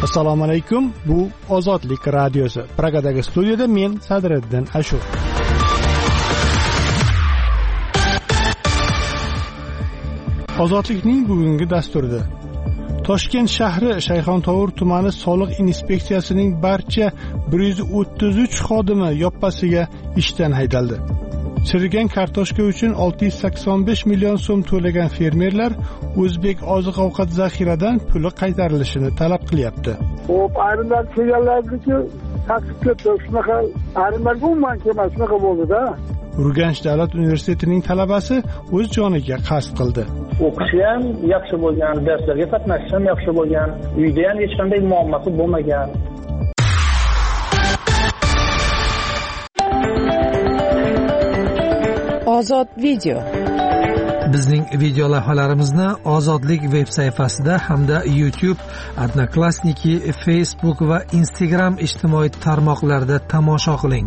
Assalomu alaykum. Bu Ozodlik radiosi. Pragadagi studiyada men Sadriddin Ashur. Ozodlikning bugungi dasturida Toshkent shahri Shayxontohur tumani soliq inspeksiyasining barcha 133 xodimi yoppasiga ishdan haydaldi. Chirigan kartoshka uchun 685 million so'm to'lagan fermerlar O'zbek oziq-ovqat zaxiradan puli qaytarilishini talab qilyapti. Xo'p, ayrimlar kelganlarniki taqib ketdi. Shunaqa ayrimlarga umuman kelmas, shunaqa bo'ldi-da. Urganch davlat universitetining talabasi o'z joniga qasd qildi. O'qishi ham yaxshi bo'lgan, darslarga qatnashishi ham yaxshi bo'lgan, uyda ham hech qanday muammosi bo'lmagan. Ozod video. Bizning video lavhalarimizni Ozodlik veb sayfasida hamda YouTube, Odnoklassniki, Facebook va Instagram ijtimoiy tarmoqlarida tomosha qiling.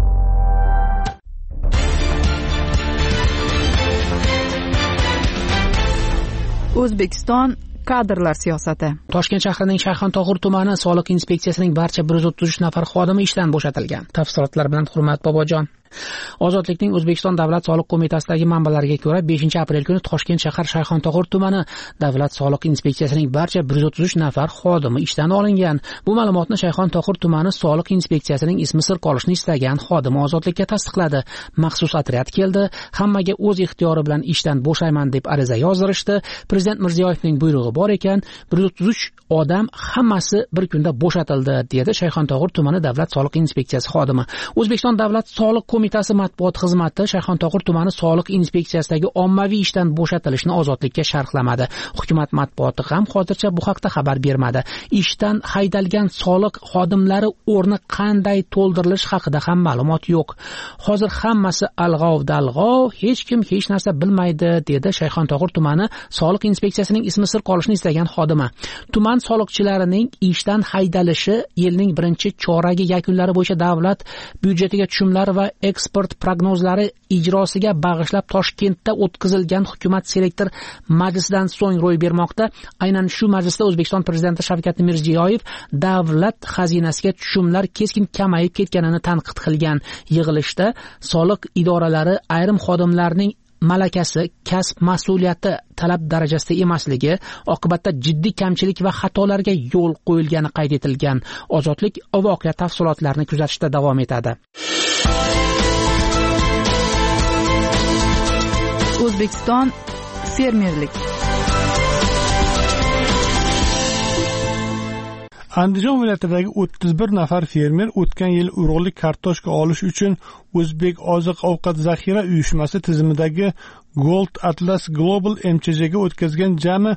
O'zbekiston kadrlar siyosati. Toshkent shahrining Shayxontohur tumani soliq inspeksiyasining barcha 133 nafar xodimi ishdan bo'shatilgan. Tafsilotlar bilan Hurmat Bobojon. Ozodlikning O'zbekiston davlat soliq qo'mitasidagi manbalariga ko'ra 5-aprel kuni Toshkent shahar Shayxontohur tumani davlat soliq inspeksiyasining barcha 133 nafar xodimi ishdan olingan. Bu ma'lumotni Shayxontohur tumani soliq inspeksiyasining ismi sir qolishini istagan xodimi Ozodlikka tasdiqladi. Maxsus otryad keldi, hammaga o'z ixtiyori bilan ishdan bo'shayman deb ariza yozdirishdi. Prezident Mirziyoyevning buyrug'i bor ekan, 133 odam hammasi bir kunda bo'shatildi, dedi Shayxontohur tumani davlat soliq inspeksiyasi xodimi. O'zbekiston davlat soliq qo'mitasi matbuot xizmati Shayxontohur tumani soliq inspeksiyasidagi ommaviy ishdan bo'shatilishni Ozodlikka sharhlamadi. Hukumat matbuoti ham hozircha bu haqda xabar bermadi. Ishdan haydalgan soliq xodimlari o'rni qanday to'ldirilishi haqida ham ma'lumot yo'q. Hozir hammasi alg'ov-dalg'ov, hech kim hech narsa bilmaydi, dedi Shayxontohur tumani soliq inspeksiyasining ismi sir qolishini istagan xodimi. Tuman soliqchilarining ishdan haydalishi yilning birinchi choragi yakunlari bo'yicha davlat byudjetiga tushumlar va eksport prognozlari ijrosiga bag'ishlab Toshkentda o'tkazilgan hukumat selektor majlisidan so'ng ro'y bermoqda. Aynan shu majlisda O'zbekiston prezidenti Shavkat Mirziyoyev davlat xazinasiga tushumlar keskin kamayib ketganini tanqid qilgan. Yig'ilishda soliq idoralari ayrim xodimlarning malakasi, kasb mas'uliyati talab darajasida emasligi, oqibatda jiddiy kamchilik va xatolarga yo'l qo'yilgani qayd etilgan. Ozodlik voqea tafsilotlarini kuzatishda davom etadi. O'zbekiston fermerlik. Andijon viloyatidagi 31 nafar fermer o'tgan yil urug'lik kartoshka olish uchun O'zbek oziq-ovqat zaxira uyushmasi tizimidagi Gold Atlas Global MCJga o'tkazgan jami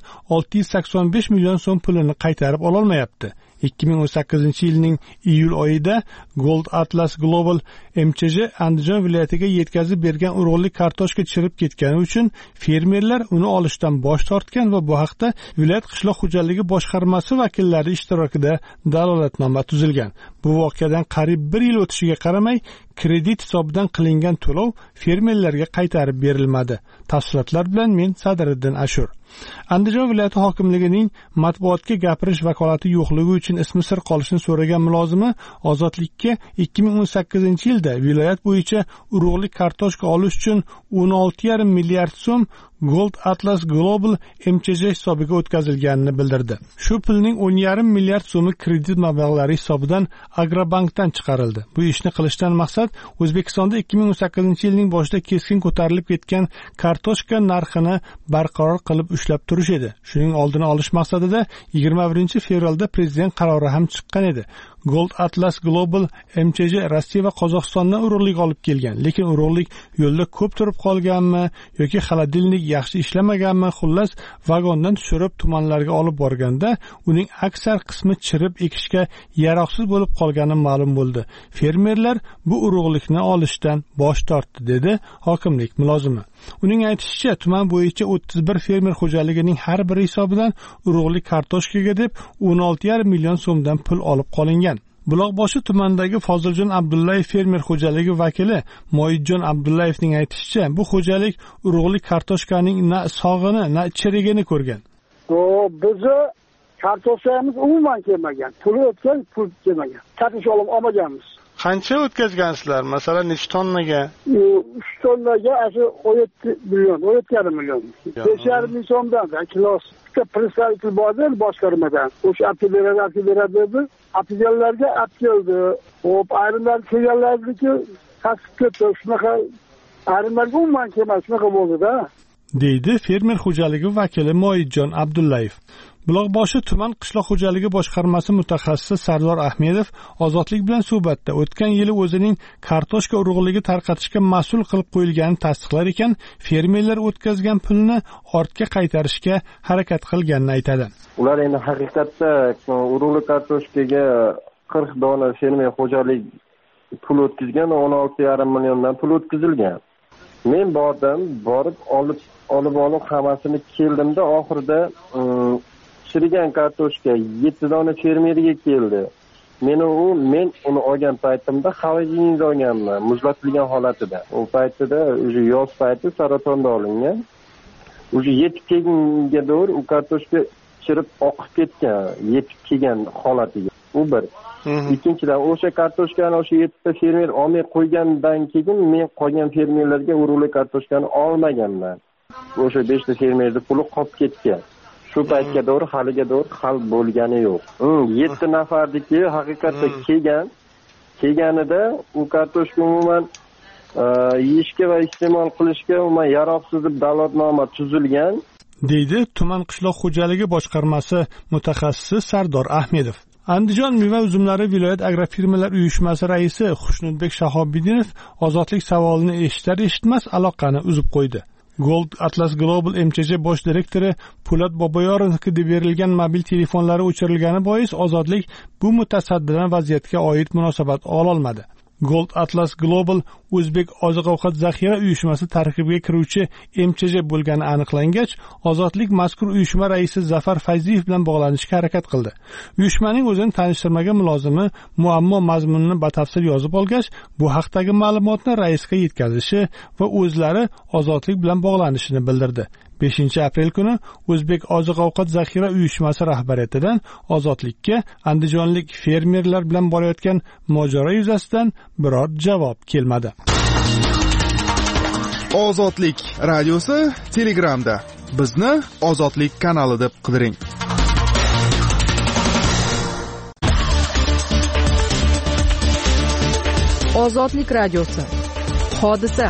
685 million so'm pulini qaytarib ola olmayapti. 2018-yilning iyul oyida Gold Atlas Global MCJ Andijon viloyatiga yetkazib bergan urug'lik kartoshka chirib ketgani uchun fermerlar uni olishdan bosh tortgan va bu haqda viloyat qishloq xo'jaligi boshqarmasi vakillari ishtirokida dalolatnoma tuzilgan. Bu voqeadan qariyb 1 yil o'tishiga qaramay kredit hisobidan qilingan to'lov fermerlarga qaytarib berilmadi. Tafsilotlar bilan men Sadriddin Ashur. Andijon viloyati hokimligining matbuotga gapirish vakolati yo'qligi uchun ismi sir qolishini so'ragan mulozimi Ozodlikka 2018-yilda viloyat bo'yicha urug'lik kartoshka olish uchun 16,5 milliard so'm Gold Atlas Global MCJ hisobiga o'tkazilganini bildirdi. Shu pulning 10,5 milliard so'mi kredit mablag'lari hisobidan Agrobankdan chiqarildi. Bu ishni qilishdan maqsad O'zbekistonda 2018-yilning boshida keskin ko'tarilib ketgan kartoshka narxini barqaror qilib ushlab turish edi. Shuning oldini olish maqsadida 21-fevralda prezident qarori ham chiqqan edi. Gold Atlas Global MCJ Rossiya va Qozog'istondan urug'lik olib kelgan, lekin urug'lik yo'lda ko'p turib qolganmi yoki xolodilnik yaxshi ishlamaganmi, xullas vagondan tushirib tumanlarga olib borganda uning aksar qismi chirib ekishga yaroqsiz bo'lib qolgani ma'lum bo'ldi. Fermerlar bu urug'likni olishdan bosh tortdi, dedi hokimlik mulozimi. Uning aytishicha, tuman bo'yicha 31 fermer xo'jaligining har biri hisobidan urug'lik kartoshkaga deb 16,5 million so'mdan pul olib qolingan. Buloqboshi tumanidagi Foziljon Abdullayev fermer xo'jaligi vakili Moyitjon Abdullayevning aytishicha, bu xo'jalik urug'lik kartoshkaning na sog'ini, na chirigini ko'rgan. Bizni Kartoshkamiz umuman kelmagan. Puli o'tgan, pul kelmagan. Kartoshka olmaganmiz. Qancha o'tkazgansizlar? Masalan, necha tonnaga? 3 tonnaga 17 million, 17,5 million. 5,5 ming so'mdan kilosi. Bitta представитель bordi boshqarmadan. O'sha olib beradi dedi. Olganlarga olib keldi. Hop, ayrimlar kelganlarniki tasib ketdi. Shunaqa ayrimlarga umuman kelmas, shunaqa bo'ldi-da. deydi fermer xo'jaligi vakili Moidjon Abdullayev. Buloqboshi tuman qishloq xo'jaligi boshqarmasi mutaxassisi Sardor Ahmedov Ozodlik bilan suhbatda o'tgan yili o'zining kartoshka urug'ligi tarqatishga mas'ul qilib qo'yilganini tasdiqlar ekan, fermerlar o'tkazgan pulni ortga qaytarishga harakat qilganini aytadi. Ular endi haqiqatda urug'li kartoshkaga 40 dona fermer xo'jalik pul o'tkazgan, 16,5 milliondan pul o'tkazilgan. Men borib olib hammasini keldimda, oxirida chirigan kartoshka 7 dona fermerga keldi. Men uni olgan paytimda xolodilnikda olganman, muzlatilgan holatida. U paytida o'sha yoz payti saratonda olingan. O'sha yetib kelganga doğru u kartoshka chirib oqib ketgan, yetib kelgan holatiga. U bir. Ikkinchidan, o'sha kartoshkani o'sha 7 ta fermer olmay qo'ygandan keyin men qolgan fermerlarga urug'li kartoshkani olmaganman. O'sha 5 ta fermerning puli qolib ketgan. Shu paytga doğru haliga doğru hal bo'lgani yo'q. 7 nafardiki haqiqatda kelganida u kartoshka umuman yeyishga va iste'mol qilishga umuman yaroqsiz deb da'vatnoma tuzilgan, deydi tuman qishloq xo'jaligi boshqarmasi mutaxassisi Sardor Ahmedov. Andijon meva uzumlari viloyat agrofirmalar uyushmasi raisi Xushnudbek Shahobiddinov Ozodlik savolini eshitar-eshitmas aloqani uzib qo'ydi. Gold Atlas Global MCJ bosh direktori Po'lat Boboyorovga berilgan mobil telefonlari o'chirilgani bois Ozodlik bu mutasaddidan vaziyatga oid munosabat ola olmadi. Gold Atlas Global O'zbek oziq-ovqat zaxira uyushmasi tarkibiga kiruvchi MCJ bo'lgani aniqlangach, Ozodlik mazkur uyushma raisi Zafar Fayziyev bilan bog'lanishga harakat qildi. Uyushmaning o'zini tanishtirmagan mulozimi muammo mazmunini batafsil yozib olgach, bu haqdagi ma'lumotni raisga yetkazishi va o'zlari Ozodlik bilan bog'lanishini bildirdi. 5 aprel kuni O'zbek oziq-ovqat zaxira uyushmasi rahbariyatidan Ozodlikka andijonlik fermerlar bilan borayotgan mojaro yuzasidan biror javob kelmadi. Ozodlik radiosi Telegramda. Bizni Ozodlik kanali deb qidiring. Ozodlik radiosi. Hodisa.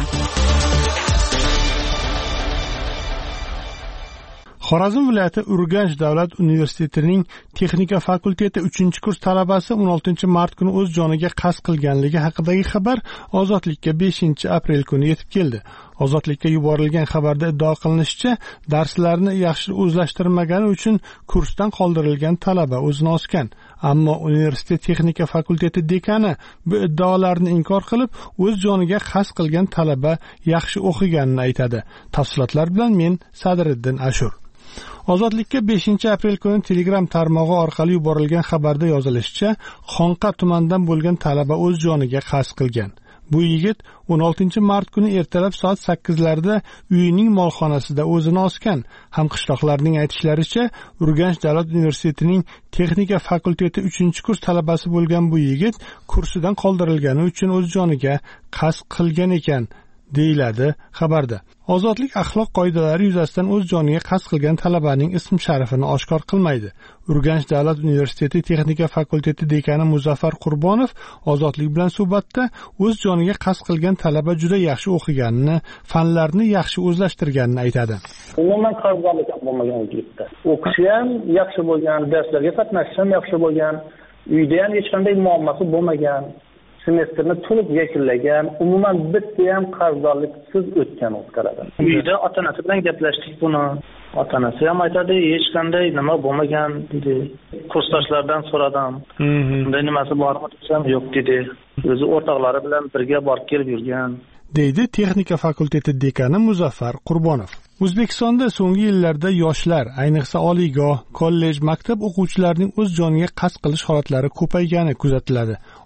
Xorazm viloyati Urganch davlat universitetining texnika fakulteti 3-kurs talabasi 16 mart kuni o'z joniga qasd qilganligi haqidagi xabar Ozodlikka 5 aprel kuni yetib keldi. Ozodlikka yuborilgan xabarda iddao qilinishicha, darslarni yaxshi o'zlashtirmagani uchun kursdan qoldirilgan talaba o'zini osgan. Ammo universitet texnika fakulteti dekani bu iddaolarni inkor qilib, o'z joniga qasd qilgan talaba yaxshi o'qiganini aytadi. Tafsilotlar bilan men Sadriddin Ashur. Ozodlikka 5 aprel kuni Telegram tarmog'i orqali yuborilgan xabarda yozilishicha, Xonqa tumanidan bo'lgan talaba o'z joniga qasd qilgan. Bu yigit 16 mart kuni ertalab soat 8larda uyining molxonasida o'zini osgan. Hamqishloqlarning aytishlaricha, Urganch davlat universitetining texnika fakulteti 3-kurs talabasi bo'lgan bu yigit kursidan qoldirilgani uchun o'z joniga qasd qilgan ekan, deyiladi xabarda. Ozodlik axloq qoidalari yuzasidan o'z joniga qasd qilgan talabaning ism sharifini oshkor qilmaydi. Urganch davlat universiteti texnika fakulteti dekani Muzaffar Qurbonov Ozodlik bilan suhbatda o'z joniga qasd qilgan talaba juda yaxshi o'qiganini, fanlarni yaxshi o'zlashtirganini aytadi. Umuman qarzdorlik bo'lmagan yigitda. O'qishi ham yaxshi bo'lgan, darslarga qatnashishi ham yaxshi bo'lgan, uyda ham hech qanday muammosi bo'lmagan. Semestrni to'liq yakunlagan, umuman bitta ham qarzdorliksiz o'tgan o'tqaradan. Uyda ota-onasi bilan gaplashdik buni. Ota-onasi ham aytadi, hech qanday nima bo'lmagan dedi. Kursdoshlardan so'radim. Bunday nimasi bormi desam, yo'q dedi. O'zi o'rtoqlari bilan birga borib kelib yurgan, deydi texnika fakulteti dekani Muzaffar Qurbonov. O'zbekistonda so'nggi yillarda yoshlar, ayniqsa oliygoh, kollej, maktab o'quvchilarining o'z joniga qasd qilish holatlari ko'paygani kuzatiladi.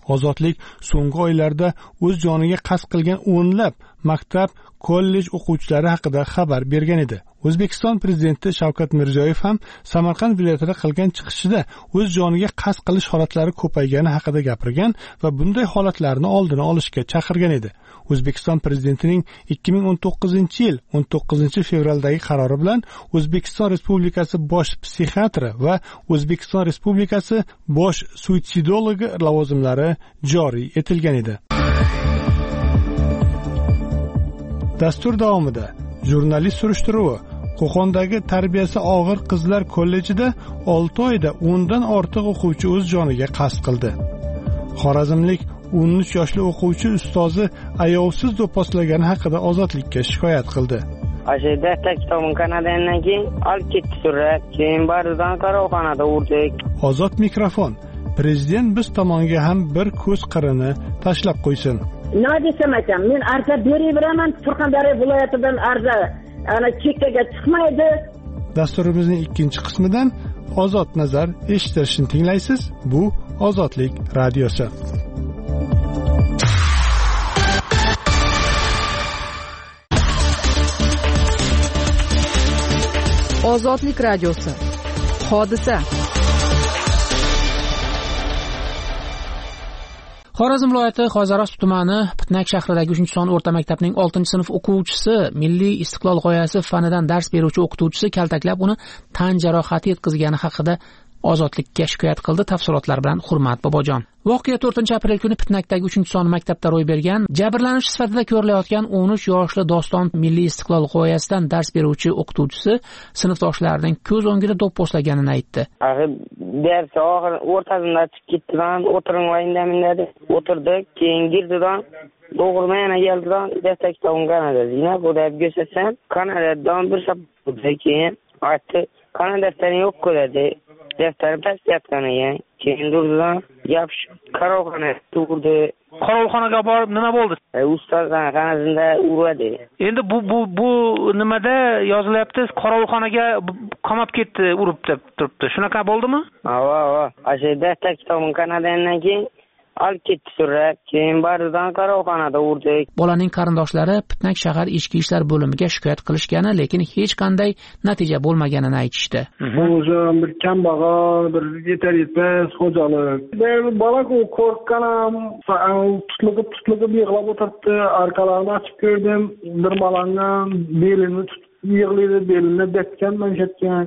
Ozodlik so'nggi oylarda o'z joniga qasd qilgan o'nlab maktab, kollej o'quvchilari haqida xabar bergan edi. O'zbekiston prezidenti Shavkat Mirziyoyev ham Samarqand viloyatida qilgan chiqishida o'z joniga qasd qilish holatlari ko'paygani haqida gapirgan va bunday holatlarni oldini olishga chaqirgan edi. O'zbekiston prezidentining 2019-yil 19-fevraldagi qarori bilan O'zbekiston Respublikasi bosh psixiatri va O'zbekiston Respublikasi bosh suitsidologi lavozimlari joriy etilgan edi. Dastur davomida jurnalist surishtiruvi Qo'qondagi tarbiyasi og'ir qizlar kollejida 6 oyda 10 dan ortiq o'quvchi o'z joniga qasd qildi. Xorazmlik 13 yoshli o'quvchi ustozi ayovsiz do'pposlagani haqida Ozodlikka shikoyat qildi. Ashida kitobim Kanadadan keyin olib ketdi surat, keyin baridan qaroqxonada urdik. Ozod mikrofon. Prezident biz tomonga ham bir ko'z qirini tashlab qo'ysin. Nima desam ekan, men arza beraveraman, Surxondaryo viloyatidan arza ana chekkaga chiqmaydi. Dasturimizning ikkinchi qismidan Ozod nazar eshittirishni tinglaysiz. Bu Ozodlik radiosi. Ozodlik radiosi. Hodisa. Xorazm viloyati Xozarost tumani Pitnak shahridagi 3-son o'rta maktabning 6-sinf o'quvchisi Milliy istiqlol g'oyasi fanidan dars beruvchi o'qituvchisi kaltaklab uni tan jarohati yetkazgani haqida Ozodlikka shikoyat qildi. Tafsilotlar bilan Hurmat Bobojon. Voqea 4-aprel kuni Pitnakdagi 3-son maktabda ro'y bergan. Jabrlanish sifatida ko'rilayotgan 13 yoshli Doston Milliy istiqlol g'oyasidan dars beruvchi o'qituvchisi sinfdoshlarining ko'z o'ngida do'pposlaganini aytdi. Dars oxir o'rtasida chiqib ketdidan, o'tiringlar dedi. O'tirdik, keyin girdidan doğurma yana geldidan destek savun Kanada. Yine bu da göstersen Kanada'dan bir sapıdı keyin aytdı. Kanada defteri yok dedi. Defteri pes yatkanı yani. Keyin durdudan yapışıp qaroqxona turdi. Qaroqxonaga borib nima bo'ldi? Ustozdan qanasida uradi. Endi bu nimada yozilyapti? Qaroqxonaga qamab ketdi, urib deb turibdi. Shunaqa bo'ldimi? Ha. Ashe defter kitabim Kanadadan keyin olib ketdi surat, keyin baridan qaroqxonada urdik. Bolaning qarindoshlari Pitnak shahar ichki ishlar bo'limiga shikoyat qilishgani, lekin hech qanday natija bo'lmaganini aytishdi. O'zim bir kambag'al, bir yetar-yetmas xo'jalik. Bola qo'rqqanim, tutligib yig'lab o'tiribdi. Orqalarini ochib ko'rdim, bir bolandan belini yig'laydi, belini betgan, manshatgan.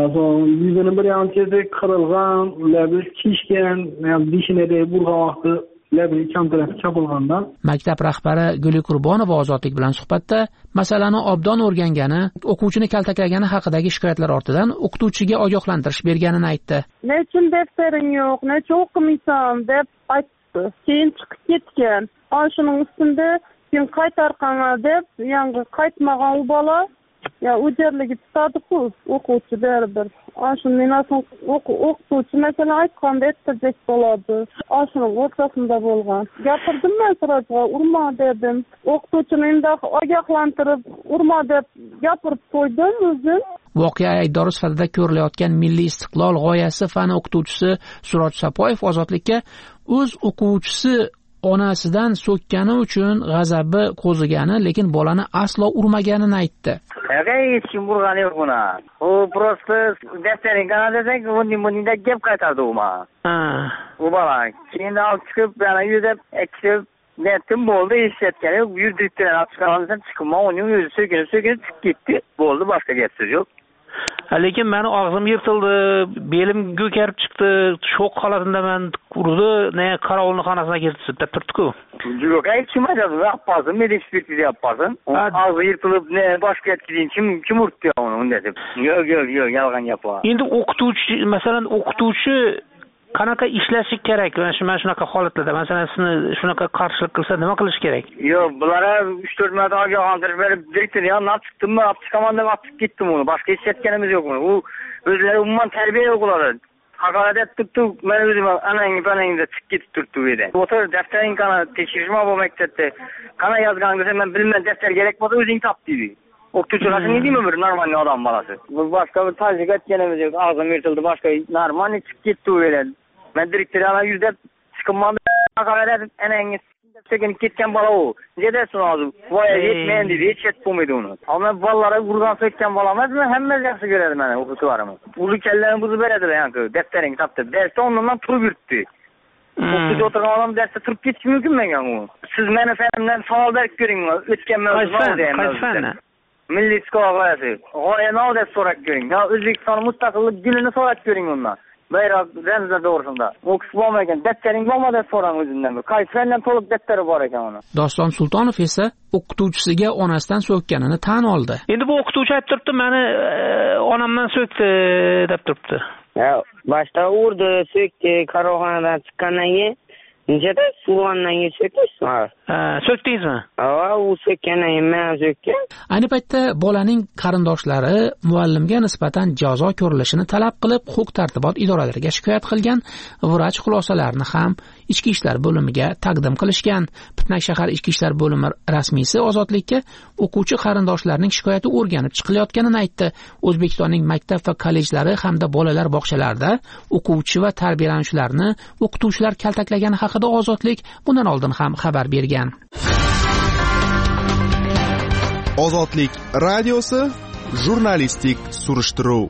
Yuzini bir yanchada qirilgan, labi shishgan, dishinada burg'an vaqti labi kamtarafga chopilgandan. Maktab rahbari Guli Qurbonova Ozodlik bilan suhbatda masalani obdon o'rgangani, o'quvchini kaltaklagani haqidagi shikoyatlar ortidan o'qituvchiga ogohlantirish berganini aytdi. Nechun deftering yo'q, necha o'qimaysan deb aytdi. Keyin chiqib ketgan. Shuning ustida keyin qaytarqana deb, yangi qaytmagan u bola ya o'jarligi tutadi-ku, o'quvchi baribir. Shundan so'ng o'qituvchi masalan aytganda aytdek bo'ladi. Shuning o'rtasida bo'lgan. Gapirdim men sirajga, urma dedim. O'qituvchini endi ogohlantirib, urma deb gapirib qo'ydim o'zim. Voqea aybdori sifatida ko'rilayotgan Milliy istiqlol g'oyasi fani o'qituvchisi Suroj Sapoyev Ozodlikka o'z o'quvchisi onasidan so'kkani uchun g'azabi qo'zigani, lekin bolani aslo urmaganini aytdi. Hech kim urgani yo'q buni. U prosta defterin Kanadadan bunday gap qaytardi u menga. U bola keyin olib chiqib, yana yuzab ekib netim bo'ldi, eshitgan yo'q. Yurdiribdi, olib chiqqandan chiqib, uning o'zi so'kinib chiqib ketdi. Bo'ldi, boshqa gap so'z yo'q. Lekin meni og'zim yirtildi, belim ko'karib chiqdi, shok holatida men urdi, qarovulni xonasiga keltirib turibdi-ku. Yo'q, aytishmadi, yapmadım, medik ekspertiza yapmadım. Ağzı yırtılıp başka etkileyim, kim urttu ya onu dedim. Yok, yalgan yapma. Endi o'qituvchi, masalan, o'qituvchi qanaqa ishlashi kerak? Mana shunaqa holatlarda, masalan, sizni shunaqa qarshilik qilsa nima qilish kerak? Yo'q, bulara 3-4 marta ogohlantirib berib, direktor yanına chiqdimmi, olib chiqaman deb olib chiqib ketdim uni. Boshqa hech etganimiz yo'q uni. U o'zlari umuman tarbiya yo'q ular. Haqorat etdi, men o'zim anangda chiqib ketib turibdi u yerda. O'tir, daftaring qana tekshirishma bu maktabda. Qana yozgan desa, men bilmayman, daftar kerak bo'lsa o'zing top deydi. O'qituvchilar ne deymi bir normal odam bolasi. Bu boshqa bir tajriba etganimiz yo'q. Og'zim yirtildi, boshqa normal chiqib ketdi u yerda. Men direktorga yuzlab chiqimman haqorat anangiz sekinib ketgan bola u. Nedasi hozir? Voya yetmaydi deb hech yetib bo'lmaydi uni. Ammo bolalarga urgan so'kkan bola emasmi? Hamma yaxshi ko'radi meni o'qituvchilarim. Uli kallarini buzib beradilar yangi daftaring topdi. Darsda ondan turib yuribdi. O'qituvchi o'tirgan odam darsda turib ketishi mumkinmi u? Siz meni fanimdan savol berib ko'ring. O'tgan mavzuda. Milliy skolavasi. G'oyani deb so'rab ko'ring. Yo O'zbekiston mustaqillik kunini so'rab ko'ring undan. Bayroq ramzlar to'g'risida. O'qib bo'lmagan, daftaring bo'lmadi so'rang o'zimdan. Qaysi fandan to'liq daftari bor ekan uni. Doston Sultonov esa o'qituvchisiga onasidan so'kkanini tan oldi. Endi bu o'qituvchi aytib turibdi, meni onamdan so'kdi deb turibdi. Ya, boshda urdi, so'kdi, qaroqxonadan chiqqandan keyin nechada suvondan so'kdingizmi? So'kdingizmi? U so'kkandan keyin men so'kkan. Ayni paytda bolaning qarindoshlari muallimga nisbatan jazo ko'rilishini talab qilib, huquq-tartibot idoralariga shikoyat qilgan, vrach xulosalarini ham Ichki ishlar bo'limiga taqdim qilishgan. Pitnak shahar Ichki ishlar bo'limi rasmiysi Ozodlikka o'quvchi qarindoshlarining shikoyati o'rganib chiqilayotganini aytdi. O'zbekistonning maktab va kollejlari hamda bolalar bog'chalarida o'quvchi va tarbiyalanuvchilarni o'qituvchilar kaltaklagani haqida Ozodlik bundan oldin ham xabar bergan. Ozodlik radiosi jurnalistik surishtiruv.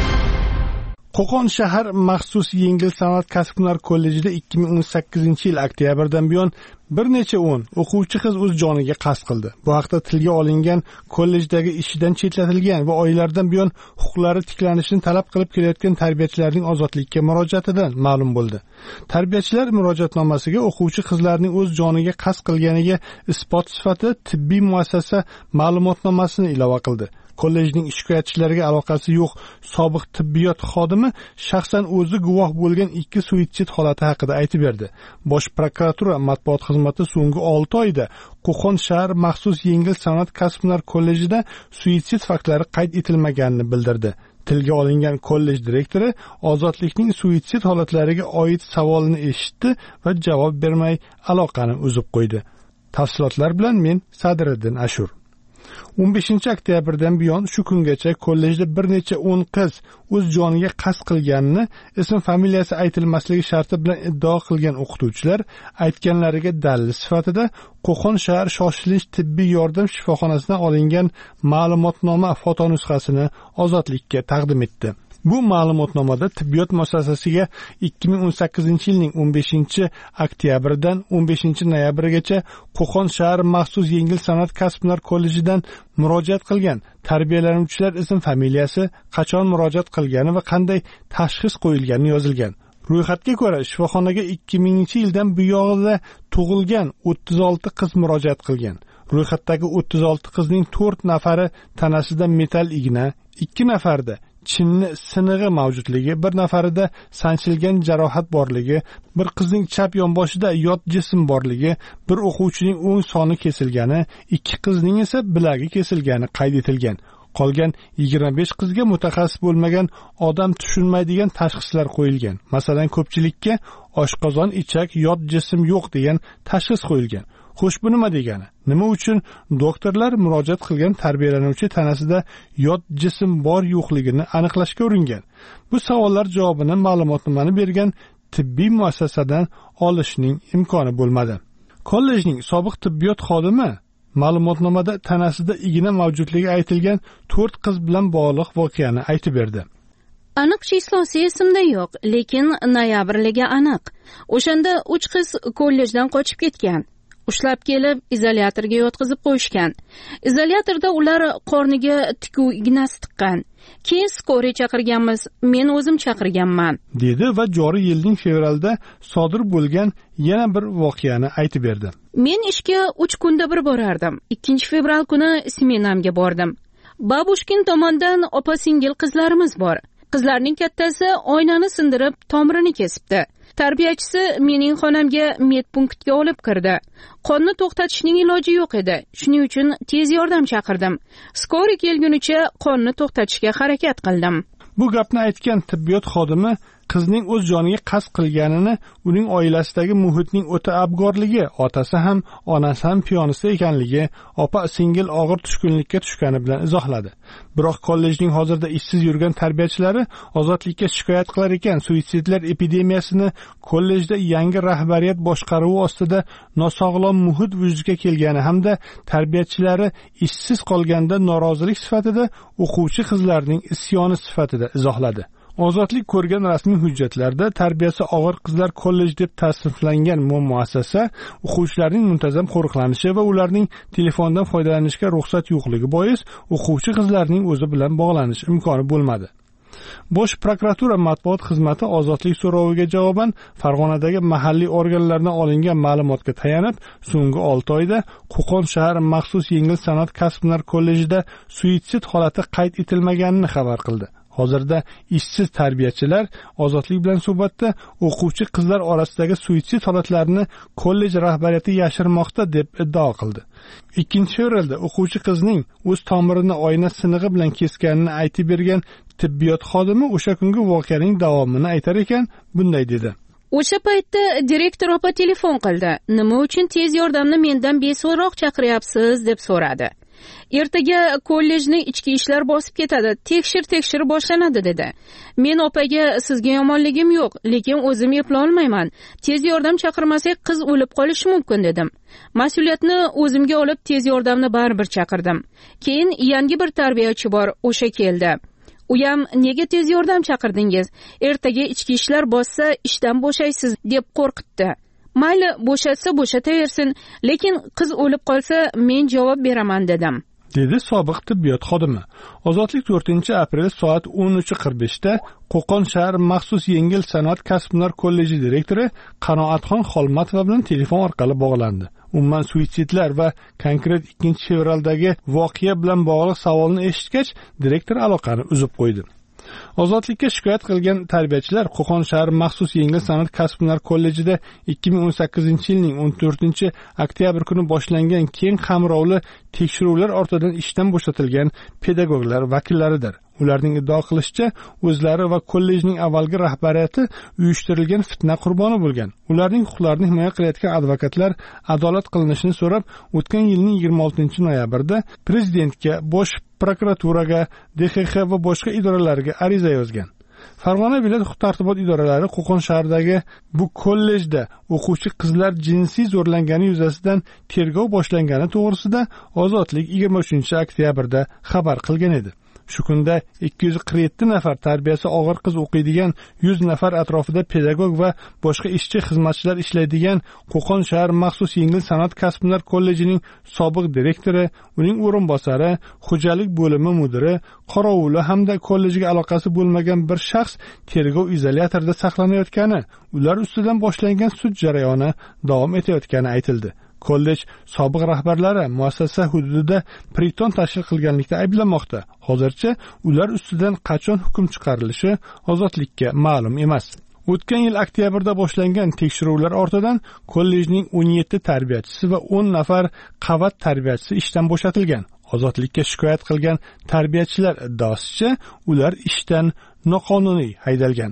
Qo'qon shahar maxsus yengil san'at kasb-hunar kollejida 2018-yil oktyabrdan buyon bir necha o'quvchi qiz o'z joniga qasd qildi. Bu haqda tilga olingan kollejdagi ishidan chetlatilgan va oylardan buyon huquqlari tiklanishini talab qilib kelayotgan tarbiyachilarning Ozodlikka murojaatidan ma'lum bo'ldi. Tarbiyachilar murojaatnomasiga o'quvchi qizlarning o'z joniga qasd qilganiga isbot sifatida tibbiy muassasa ma'lumotnomasini ilova qildi. Kollejning shikoyatchilariga aloqasi yo'q sobiq tibbiyot xodimi shaxsan o'zi guvoh bo'lgan 2 suitsid holati haqida aytib berdi. Bosh prokuratura matbuot xizmati so'nggi 6 oyda Qo'qon shahar maxsus yengil san'at kasb-hunar kollejida suitsid faktlari qayd etilmaganini bildirdi. Tilga olingan kollej direktori Ozodlikning suitsid holatlariga oid savolni eshitdi va javob bermay aloqani uzib qo'ydi. Tafsilotlar bilan men Sadriddin Ashur. 15 oktyabrdan buyon shu kungacha kollejda bir necha 10 qiz o'z joniga qasd qilganini ism familiyasi aytilmasligi sharti bilan iddao qilgan o'qituvchilar aytganlariga dalil sifatida Qo'qon shahar shoshilinch tibbiy yordam shifoxonasidan olingan ma'lumotnoma fotonusxasini Ozodlikka taqdim etdi. Bu ma'lumotnomada tibbiyot muassasasiga 2018-yilning 15-oktyabridan 15-noyabrgacha Qo'qon shahar maxsus yengil san'at kasb-hunar kollejidan murojaat qilgan tarbiyalanuvchilar ism familiyasi, qachon murojaat qilgani va qanday tashxis qo'yilgani yozilgan. Ro'yxatga ko'ra shifoxonaga 2000-yildan buyog'ida tug'ilgan 36 qiz murojaat qilgan. Ro'yxatdagi 36 qizning 4 nafari tanasida metall igna, 2 nafarida chinni sinig'i mavjudligi, bir nafarida sanchilgan jarohat borligi, bir qizning chap yonboshida yot jism borligi, bir o'quvchining o'ng soni kesilgani, 2 qizning esa bilagi kesilgani qayd etilgan. Qolgan 25 qizga mutaxassis bo'lmagan odam tushunmaydigan tashxislar qo'yilgan. Masalan, ko'pchilikka oshqozon, ichak, yot jism yo'q degan tashxis qo'yilgan. Xo'sh, bu nima degani? Nima uchun doktorlar murojaat qilgan tarbiyalanuvchi tanasida yot jism bor yo'qligini aniqlashga uringan? Bu savollar javobini ma'lumotnomani bergan tibbiy muassasadan olishning imkoni bo'lmadi. Kollejning sobiq tibbiyot xodimi ma'lumotnomada tanasida igna mavjudligi aytilgan 4 qiz bilan bog'liq voqeani aytib berdi. Aniq chislasi esimda yo'q, lekin noyabrligi aniq. O'shanda 3 qiz kollejdan qochib ketgan. Ushlab kelib izolyatorga yotqizib qo'yishgan. Izolyatorda ular qorniga tikuv ignasi tiqqan. Keyin skoriy chaqirganmiz, men o'zim chaqirganman, dedi va joriy yilning fevralda sodir bo'lgan yana bir voqeani aytib berdi. Men ishga 3 kunda bir borardim. 2-fevral kuni smenamga bordim. Babushkin tomonidan opa-singil qizlarimiz bor. Qizlarning kattasi oynani sindirib, tomirini kesibdi. Tarbiyachisi mening xonamga medpunktga olib kirdi. Qonni to'xtatishning iloji yo'q edi. Shuning uchun tez yordam chaqirdim. Skori kelgunicha qonni to'xtatishga harakat qildim. Bu gapni aytgan tibbiyot xodimi qizning o'z joniga qasd qilganini uning oilasidagi muhitning o'ta abgorligi, otasi ham onasi ham piyonista ekanligi, opa singil og'ir tushkunlikka tushgani bilan izohladi. Biroq kollejning hozirda ishsiz yurgan tarbiyachilari ozodlikka shikoyat qilar ekan, suitsidlar epidemiyasini kollejda yangi rahbariyat boshqaruvi ostida nosog'lom muhit vujudga kelgani hamda tarbiyachilari ishsiz qolganda norozilik sifatida o'quvchi qizlarning isyoni sifatida izohladi. Ozodlik ko'rgan rasmiy hujjatlarda tarbiyasi og'ir qizlar kollej deb tasniflangan muassasa o'quvchilarning muntazam qo'riqlanishi va ularning telefondan foydalanishga ruxsat yo'qligi bois o'quvchi qizlarning o'zi bilan bog'lanish imkoni bo'lmadi. Bosh prokuratura matbuot xizmati ozodlik so'roviga javoban Farg'onadagi mahalliy organlardan olingan ma'lumotga tayanib, so'nggi 6 oyda Qo'qon shahar maxsus yengil san'at kasblar kollejida suitsid holati qayd etilmaganini xabar qildi. Hozirda ishsiz tarbiyachilar ozodlik bilan suhbatda o'quvchi qizlar orasidagi suitsid holatlarini kollej rahbariyati yashirmoqda deb iddao qildi. 2-fevralda o'quvchi qizning o'z tomirini oyna sinig'i bilan kesganini aytib bergan tibbiyot xodimi o'sha kungi voqeaning davomini aytar ekan, bunday dedi: O'sha paytda direktor opa telefon qildi. Nima uchun tez yordamni mendan beso'roq chaqiryapsiz deb so'radi. Ertaga kollejni ichki ishlar bosib ketadi, tekshir boshlanadi dedi. Men opaga sizga yomonligim yo'q, lekin o'zim eplay olmayman. Tez yordam chaqirmasak qiz o'lib qolishi mumkin dedim. Mas'uliyatni o'zimga olib tez yordamni baribir chaqirdim. Keyin yangi bir tarbiyachi bor, o'sha keldi. U ham nega tez yordam chaqirdingiz? Ertaga ichki ishlar bossa ishdan bo'shaysiz deb qo'rqitdi. Mayli, bo'shatsa bo'shataversin, lekin qiz o'lib qolsa men javob beraman dedim, dedi sobiq tibbiyot xodimi. Ozodlik 4-aprel soat 13:45 da Qo'qon shahar maxsus yengil san'at kasblar kolleji direktori Qanoatxon Xolmatova bilan telefon orqali bog'landi. Umuman suitsidlar va konkret 2-fevraldagi voqea bilan bog'liq savolni eshitgach, direktor aloqani uzib qo'ydi. Ozodlikka shikoyat qilgan tarbiyachilar Qo'qon shahar maxsus yengil san'at kasblar kollejida 2018-yilning 14-oktyabr kuni boshlangan keng qamrovli tekshiruvlar ortidan ishdan bo'shatilgan pedagoglar vakillaridir. Ularning iddao qilishicha, o'zlari va kollejning avvalgi rahbariyati uyushtirilgan fitna qurboni bo'lgan. Ularning huquqlarini himoya qilayotgan advokatlar adolat qilinishini so'rab, o'tgan yilning 26-noyabrda prezidentga, bosh prokuraturaga, DXX va boshqa idoralarga ariza yozgan. Farg'ona viloyat huquq-tartibot idoralari Qo'qon shahridagi bu kollejda o'quvchi qizlar jinsiy zo'rlangani yuzasidan tergov boshlangani to'g'risida Ozodlik 23-oktyabrda xabar qilgan edi. Shu kunda 247 nafar tarbiyasi og'ir qiz o'qiydigan 100 nafar atrofida pedagog va boshqa ishchi xizmatchilar ishlaydigan Qo'qon shahar maxsus yengil san'at kasblar kollejining sobiq direktori, uning o'rinbosari, xo'jalik bo'limi mudiri, qorovuli hamda kollejga aloqasi bo'lmagan bir shaxs tergov izolyatorida saqlanayotgani, ular ustidan boshlangan sud jarayoni davom etayotgani aytildi. Kollej sobiq rahbarlari muassasa hududida priton tashkil qilganlikda ayblanmoqda. Hozircha ular ustidan qachon hukm chiqarilishi Ozodlikka ma'lum emas. O'tgan yil oktyabrda boshlangan tekshiruvlar ortidan kollejning 17 tarbiyachisi va 10 nafar qavat tarbiyachisi ishdan bo'shatilgan. Ozodlikka shikoyat qilgan tarbiyachilar iddaosicha, ular ishdan noqonuniy haydalgan.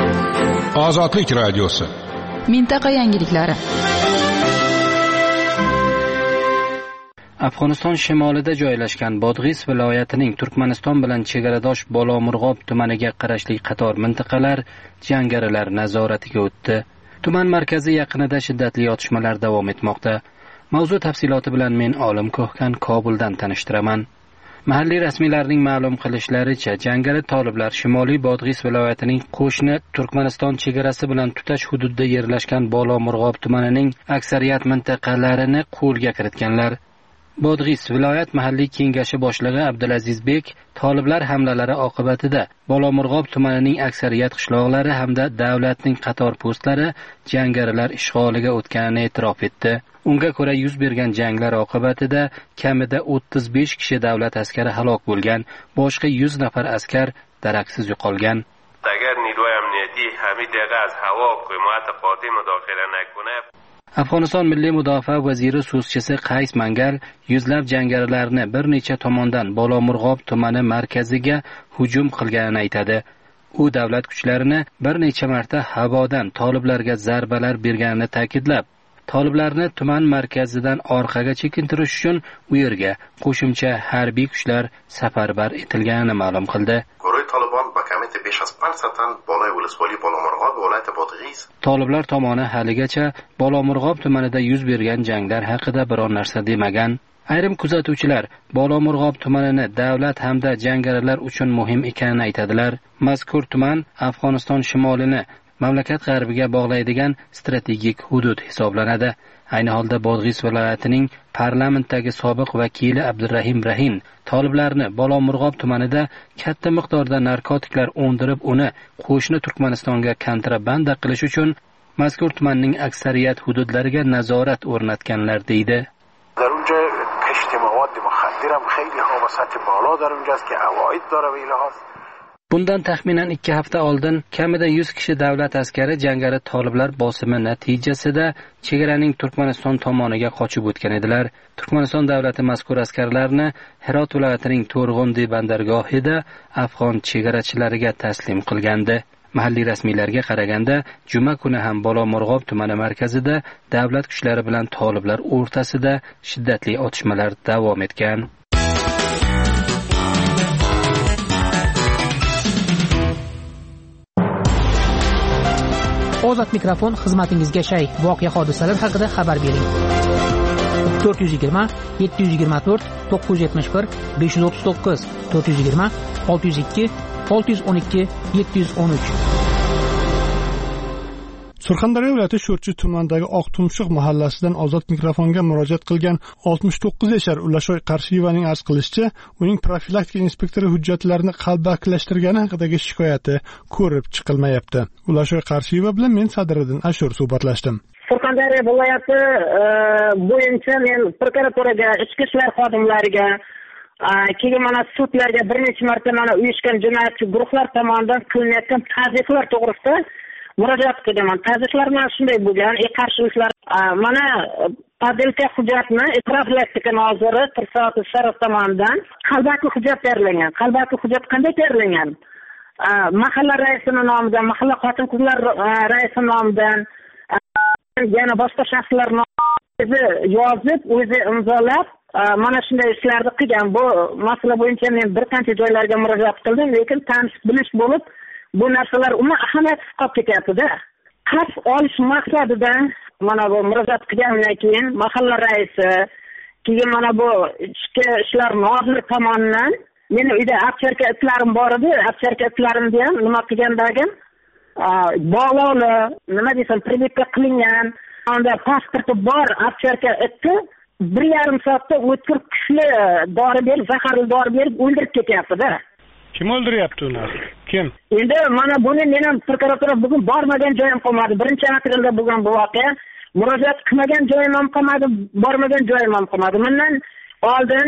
Ozodlik radiosi. Mintaqa yangiliklari. Afg'oniston shimolida joylashgan Bodg'is viloyatining Turkmaniston bilan chegaradosh Bolomurg'ob tumaniga qarashli qator mintaqalar jangarilar nazoratiga o'tdi. Tuman markazi yaqinida shiddatli otishmalar davom etmoqda. Mavzu tafsiloti bilan men Olim Ko'hkan Kobuldan tanishtiraman. Mahalliy rasmiylarning ma'lum qilishlaricha, jangari toliblar Shimoliy Bodg'is viloyatining qo'shni Turkmaniston chegarasi bilan tutash hududida yerlashgan Bolomurg'ob tumanining aksariyat mintaqalarini qo'lga kiritganlar. Bodg'is viloyat mahalliy kengashi boshlig'i Abdulazizbek toliblar hamlalari oqibatida Bolomurg'ob tumanining aksariyat qishloqlari hamda davlatning qator postlari jangarilar ishg'oliga o'tganini e'tirof etdi. Unga ko'ra yuz bergan janglar oqibatida kamida 35 kishi davlat askari halok bo'lgan, boshqa 100 nafar askar daraksiz yo'qolgan. Agar nidoy amniyati hamid daqiqa az havo hukumat qoti mudofaat nakune. Afg'oniston milliy mudofaa vaziri so'zchisi Qays Mangal yuzlab jangarilarni bir necha tomondan Bolomurg'ob tumani markaziga hujum qilganini aytadi. U davlat kuchlarini bir necha marta havodan toliblarga zarbalar berganini ta'kidlab, toliblarni tuman markazidan orqaga chekintirish uchun u yerga qo'shimcha harbiy kuchlar safarbar etilganini ma'lum qildi. Toliblar tomoni haligacha Bolomurg'ob tumanida yuz bergan janglar haqida biror narsa demagan. Ayrim kuzatuvchilar Bolomurg'ob tumanini davlat hamda jangarilar uchun muhim ekanini aytadilar. Mazkur tuman Afg'oniston shimolini mamlakat g'arbiga bog'laydigan strategik hudud hisoblanadi. Ayni holda Bodg'is viloyatining parlamentdagi sobiq vakili Abdurrahim Rahin toliblarni Bolomurg'ob tumanida katta miqdorda narkotiklar o'ndirib, uni qo'shni Turkmanistonga kontrabanda qilish uchun mazkur tumanning aksariyat hududlariga nazorat o'rnatganlar deydi. در اونجا کشت مواد مخدر هم خیلی ها و سطح بالا در اونجاست که عواید داره و ایلهاست. Bundan taxminan 2 hafta oldin kamida 100 kishi davlat askari jangari toliblar bosimi natijasida chegaraning Turkmaniston tomoniga qochib o'tgan edilar. Turkmaniston davlati mazkur askarlarni Herot viloyatining To'rg'undi bandargohida afg'on chegarachilariga taslim qilgandi. Mahalliy rasmiylarga qaraganda, juma kuni ham Bolomurg'ob tumani markazida davlat kuchlari bilan toliblar o'rtasida shiddatli otishmalar davom etgan. Ozod mikrofon xizmatingizga shay. Voqea hodisalar haqida xabar bering. 420 724 971 539 420 602 612 713. Surxondaryo viloyati Sho'rchi tumanidagi Oqtumshuq mahallasidan Ozod mikrofonga murojaat qilgan 69 yashar Ulashoy Qarshiyevaning arz qilishicha, uning profilaktika inspektori hujjatlarini qalbakilashtirgani haqidagi shikoyati ko'rib chiqilmayapti. Ulashoy Qarshiyeva bilan men Sadriddin Ashur suhbatlashdim. Surxondaryo viloyati bo'yicha men prokuraturaga, ichki ishlar xodimlariga, keyin mana sudlarga bir necha marta mana uyushgan jinoyatchi guruhlar tomonidan qilinayotgan tazyiqlar to'g'risida murojaat qilganman. Tazyiqlar mana shunday bo'lgan, qarshiliklar mana padelka hujjatni profilaktika noziri Tirsot Sharif tomonidan qalbaki hujjat tayyorlangan. Qalbaki hujjat qanday tayyorlangan? Mahalla raisining nomidan, mahalla xotin-qizlar raisi nomidan, yana boshqa shaxslar o'zi yozib, o'zi imzolab, mana shunday ishlarni qilgan. Bu masala bo'yicha men bir qancha joylarga murojaat qildim, lekin tanish bilish bo'lib, bu narsalar umuman ahamiyatsiz qolib ketyapti-da. Xavf olish maqsadida mana bu murojaat qilgandan keyin mahalla raisi, keyin mana bu ichki ishlar noziri tomonidan meni uyda apcharka itlarim bor edi. Apcharka itlarimni ham nima qilgandagim bog'lovli, nima desam, pribitga qilingan, unda pasporti bor apcharka itni 1,5 soatda o'tkir kuchli dori berib, zaharli dori berib o'ldirib ketyapti-da. Kim o'ldiryapti ular? Kim? Endi mana buni men ham prokuratura bugun bormagan joyim qolmadi. 1-aprelda bo'lgan bu voqea. Murojaat qilmagan joyim ham qolmadi, bormagan joyim ham qolmadi. Mendan oldin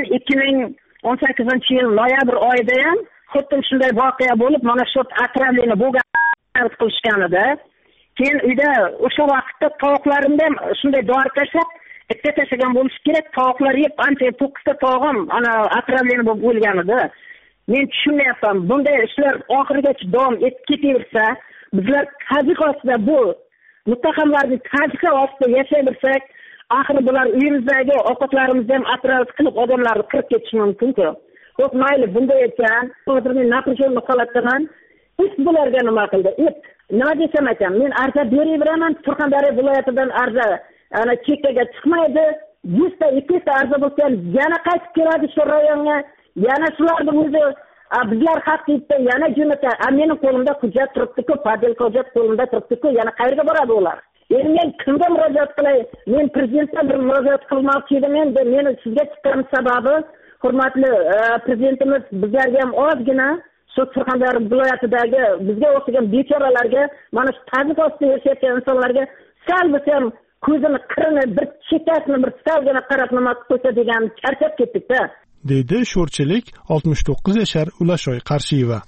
2018-yil noyabr oyida ham xuddi shunday voqea bo'lib, mana shu atrofini bo'lgan qilishgan edi. Keyin uyda o'sha vaqtda tovuqlarimni ham shunday dori tashlab, itga tashlagan bo'lish kerak. Tovuqlar yeb, ancha 9 ta tog'im ana atrofini bo'lib o'lgan edi. Men tushunmayapman, bunday ishlar oxirigacha davom etib ketaversa, bizlar tazyiq ostida bu muttahamlarning tazyiqi ostida yashayversak, axir bular uyimizdagi ovqatlarimizni ham atrof qilib odamlarni qirib ketishi mumkin-ku. Xo'p, mayli, bunday ekan, hozirning напряженный holatdan hech bularga nima qildi? Nima desam ekan, men arza beraveraman, Surxondaryo viloyatidan arza ana chekkaga chiqmaydi, 100 ta 200 ta arza bo'lsa, yana qaytib keladi shu rayonga. Yana shularni o'zi bizlar haq deydi, yana jo'nata. Mening qo'limda hujjat turibdi-ku, padelka hujjat qo'limda turibdi-ku, yana qayerga boradi ular? Endi men kimga murojaat qilay? Men prezidentga bir murojaat qilmoqchi edim. Endi meni sizga chiqqan sababi, hurmatli prezidentimiz bizlarga ham ozgina shu Surxondaryo viloyatidagi bizga o'xshagan bechoralarga, mana shu tazyiq ostida yashayotgan insonlarga sal bo'lsa ham ko'zini qirini, bir chekkasini bir salgina qarab nima qilsa degan charchab ketdik-da. deydi sho'rchilik 69 yashar Ulashoy Qarshiyeva.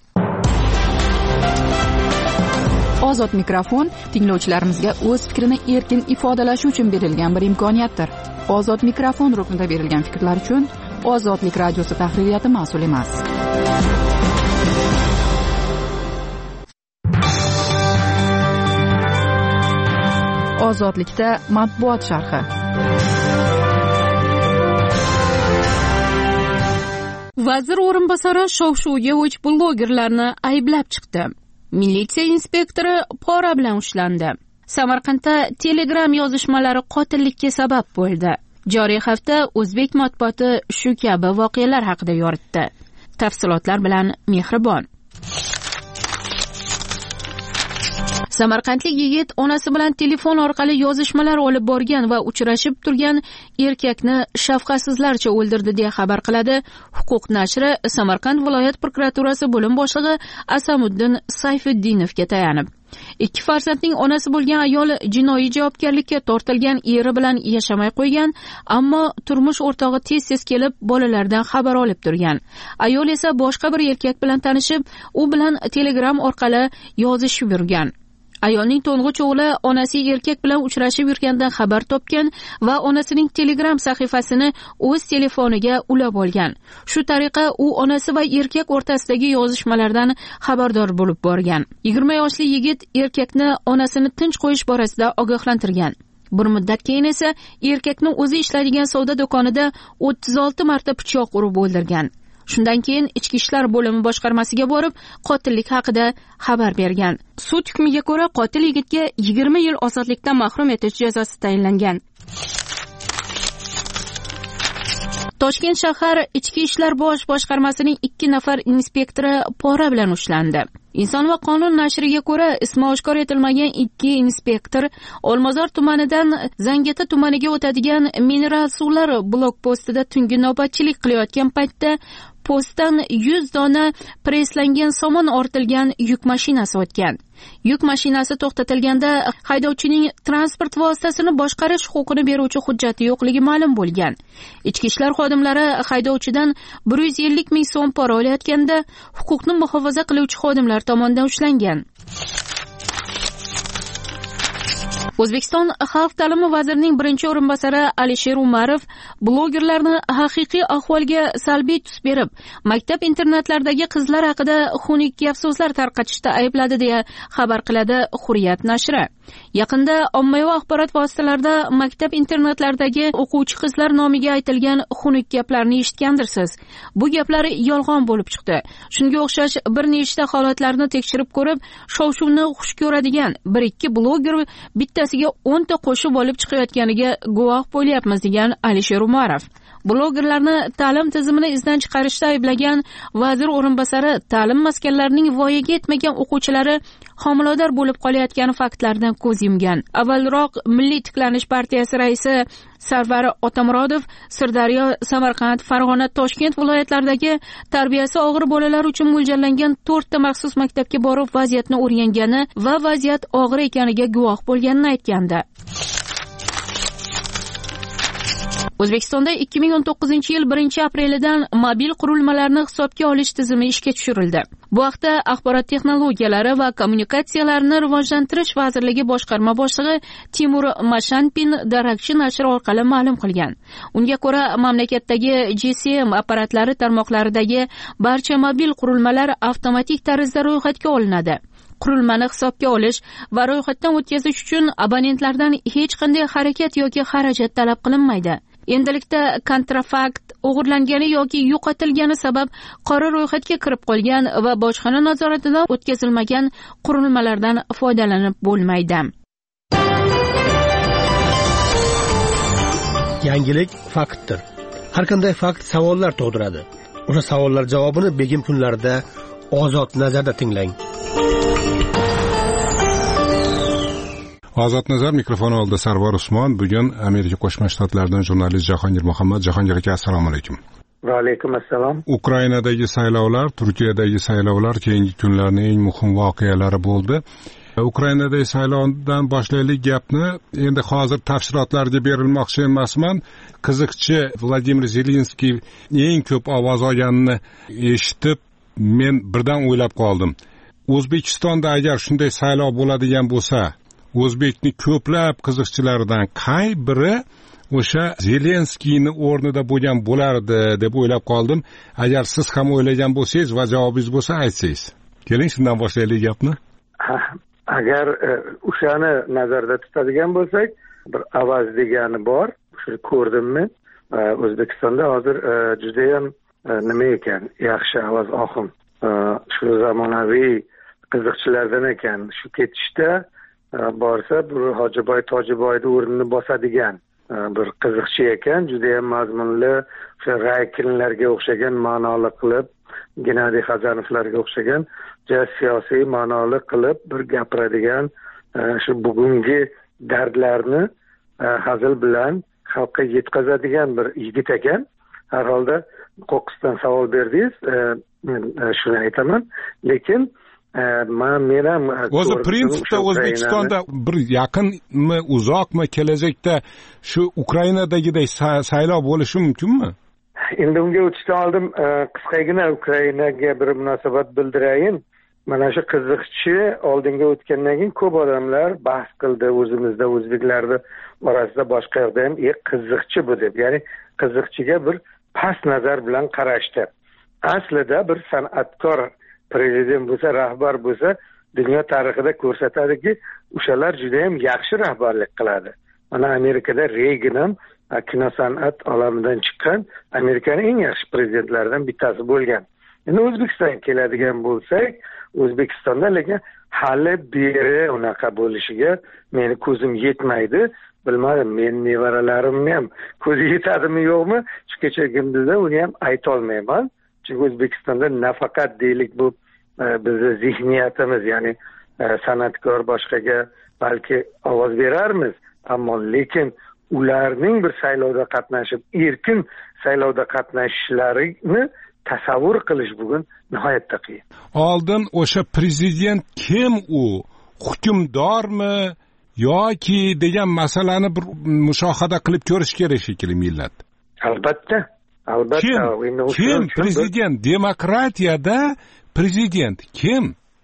Ozod mikrofon tinglovchilarimizga o'z fikrini erkin ifodalashi uchun berilgan bir imkoniyatdir. Ozod mikrofon ruknida berilgan fikrlar uchun Ozodlik radiosi tahririyati mas'ul emas. ozodlikda matbuot sharhi. Vazir o'rinbosari shov-shuvga o'ch blogerlarni ayblab chiqdi. Militsiya inspektori pora bilan ushlandi. Samarqandda Telegram yozishmalari qotillikka sabab bo'ldi. Joriy hafta o'zbek matbuoti shu kabi voqealar haqida yoritdi. Tafsilotlar bilan Mehribon. Samarqandlik yigit onasi bilan telefon orqali yozishmalar olib borgan va uchrashib turgan erkakni shafqatsizlarcha o'ldirdi deya xabar qiladi Huquq nashri Samarqand viloyat prokuraturasi bo'lim boshlig'i Asamuddin Sayfuddinovga tayanib. Ikki farzandning onasi bo'lgan ayol jinoiy javobgarlikka tortilgan eri bilan yashamay qo'ygan, ammo turmush o'rtog'i tez-tez kelib bolalardan xabar olib turgan. Ayol esa boshqa bir erkak bilan tanishib, u bilan Telegram orqali yozishib yurgan. Ayolning to'ng'ich o'g'li onasi erkak bilan uchrashib yurgandan xabar topgan va onasining Telegram sahifasini o'z telefoniga ulab olgan. Shu tariqa u onasi va erkak o'rtasidagi yozishmalardan xabardor bo'lib borgan. 20 yoshli yigit erkakni onasini tinch qo'yish borasida ogohlantirgan. Bir muddat keyin esa erkakni o'zi ishlaydigan savdo do'konida 36 marta pichoq urib o'ldirgan. Shundan keyin Ichki ishlar bo'limi boshqarmasiga borib, qotillik haqida xabar bergan. Sud hukmiga ko'ra qotil yigitga 20 yil ozodlikdan mahrum etish jazosi tayinlangan. Toshkent shahar Ichki ishlar bosh boshqarmasining 2 nafar inspektori pora bilan ushlandi. Inson va qonun nashriga ko'ra, ismi oshkor etilmagan 2 inspektor Olmazor tumanidan Zangata tumaniga o'tadigan mineral suvlar blok postida tungi navbatchilik qilayotgan paytda postdan 100 dona preslangan somon ortilgan yuk mashinasi o'tgan. Yuk mashinasi to'xtatilganda haydovchining transport vositasini boshqarish huquqini beruvchi hujjati yo'qligi ma'lum bo'lgan. Ichki ishlar xodimlari haydovchidan 150 ming so'm pora olayotganda huquqni muhofaza qiluvchi xodimlar tomonidan ushlangan. O'zbekiston Xalq ta'limi vazirining birinchi o'rinbosari Alisher Umarov blogerlarni haqiqiy ahvolga salbiy tus berib, maktab internatlaridagi qizlar haqida xunuk gap-so'zlar tarqatishda aybladi deya xabar qiladi Hurriyat nashri. Yaqinda ommaviy axborot vositalarida maktab internatlaridagi o'quvchi qizlar nomiga aytilgan xunuk gaplarni eshitgandirsiz. Bu gaplar yolg'on bo'lib chiqdi. Shunga o'xshash bir nechta holatlarni tekshirib ko'rib, shov-shuvni xush ko'radigan 1-2 bloger bittasiga 10 ta qo'shib olib chiqayotganiga guvoh bo'lyapmiz degan Alisher Umarov. Blogerlarni ta'lim tizimini izdan chiqarishda ayblagan vazir o'rinbosari ta'lim maskanlarining voyaga yetmagan o'quvchilari homilador bo'lib qolayotgani faktlaridan ko'z yumgan. Avvalroq Milliy tiklanish partiyasi raisi Sarvar Otamurodov Sirdaryo, Samarqand, Farg'ona, Toshkent viloyatlaridagi tarbiyasi og'ir bolalar uchun mo'ljallangan 4 ta maxsus maktabga borib vaziyatni o'rgangani va vaziyat og'ir ekaniga guvoh bo'lganini aytgandi. O'zbekistonda 2019-yil 1-aprelidan mobil qurilmalarni hisobga olish tizimi ishga tushirildi. Bu haqda Axborot texnologiyalari va kommunikatsiyalarini rivojlantirish vazirligi boshqarma boshlig'i Timur Mashanpin Darakchi nashri orqali ma'lum qilgan. Unga ko'ra, mamlakatdagi GSM apparatlari tarmoqlaridagi barcha mobil qurilmalar avtomatik tarzda ro'yxatga olinadi. Qurilmani hisobga olish va ro'yxatdan o'tkazish uchun abonentlardan hech qanday harakat yoki xarajat talab qilinmaydi. Endilikda kontrafakt o'g'irlangani yoki yo'qotilgani sabab qora ro'yxatga kirib qolgan va bojxona nazoratidan o'tkazilmagan qurilmalardan foydalanib bo'lmaydi. Yangilik faktdir. Har qanday fakt savollar tug'diradi. O'sha savollar javobini begim kunlarida Ozod nazarda tinglang. Ozod nazar mikrofoni oldida Sarvar Usmon. Bugun Amerika Qo'shma Shtatlaridan jurnalist Jahongir Muhammad. Jahongir aka, assalomu alaykum. Va alaykum assalom. Ukrainadagi saylovlar, Turkiyadagi saylovlar keyingi kunlarning eng muhim voqealari bo'ldi. Ukrainadagi saylovdan boshlaylik gapni. Endi hozir tafsilotlarga berilmoqchi emasman. Qiziqchi Vladimir Zelenskiy eng ko'p ovoz olganini eshitib, men birdan o'ylab qoldim. O'zbekistonda agar shunday saylov bo'ladigan bo'lsa, O'zbekning ko'plab qiziqchilaridan qay biri o'sha Zelenskiyni o'rnida bo'lgan bo'lardi deb o'ylab qoldim. Agar siz ham o'ylagan bo'lsangiz va javobingiz bo'lsa aytsangiz. Keling, shundan boshlaylik gapni. agar o'shani nazarda tutadigan bo'lsak, bir avaz degani bor. Shuni ko'rdimmi? O'zbekistonda hozir judayam nima ekan, yaxshi avaz oqim. Shu zamonaviy qiziqchilardan ekan. Shu ketishda borsa bir Hojiboy Tojiboyni o'rnini bosadigan bir qiziqchi ekan, judayam mazmunli, o'sha Raykinlarga o'xshagan ma'noli qilib, Gennadiy Xazanovlarga o'xshagan siyosiy ma'noli qilib bir gapiradigan, shu bugungi dardlarni hazil bilan xalqqa yetkazadigan bir yigit ekan. Har holda qo'qqisdan savol berdingiz, men shuni aytaman, lekin men ham o'zi prinsipda O'zbekistonda bir yaqinmi, uzoqmi kelajakda shu Ukrainadagiday saylov bo'lishi mumkinmi? Endi unga o'tishdan oldin qisqagina Ukrainaga bir munosabat bildirayin. Mana shu qiziqchi oldinga o'tgandan keyin ko'p odamlar bahs qildi o'zimizda, o'zbeklarning orasida, boshqa yerda ham qiziqchi bu deb, ya'ni qiziqchiga bir past nazar bilan qarashdi. Aslida bir san'atkor prezident bo'lsa, rahbar bo'lsa, dunyo tarixida ko'rsatadiki, o'shalar juda ham yaxshi rahbarlik qiladi. Mana Amerikada Reagan ham kino san'at olamidan chiqqan Amerikaning eng yaxshi prezidentlaridan bittasi bo'lgan. Endi O'zbekistonga keladigan bo'lsak, O'zbekistonda lekin hali beri unaqa bo'lishiga meni ko'zim yetmaydi. Bilmadim, men nevaralarimni ham ko'zi yetadimi yo'qmi, shu kechagimda uni ham ayta olmayman. Chunki O'zbekistonda nafaqat deylik bu bizni zihniyatimiz, ya'ni san'atkor boshqaga balki ovoz berarmiz, ammo lekin ularning bir saylovda qatnashib, erkin saylovda qatnashishlarini tasavvur qilish bugun nihoyatda qiyin. Oldin o'sha prezident kim u? Hukmdormi yoki degan masalani bir mushohada qilib ko'rish kerak shekilli millat. Albatta. Kim prezident? Demokratiyada prezident kim?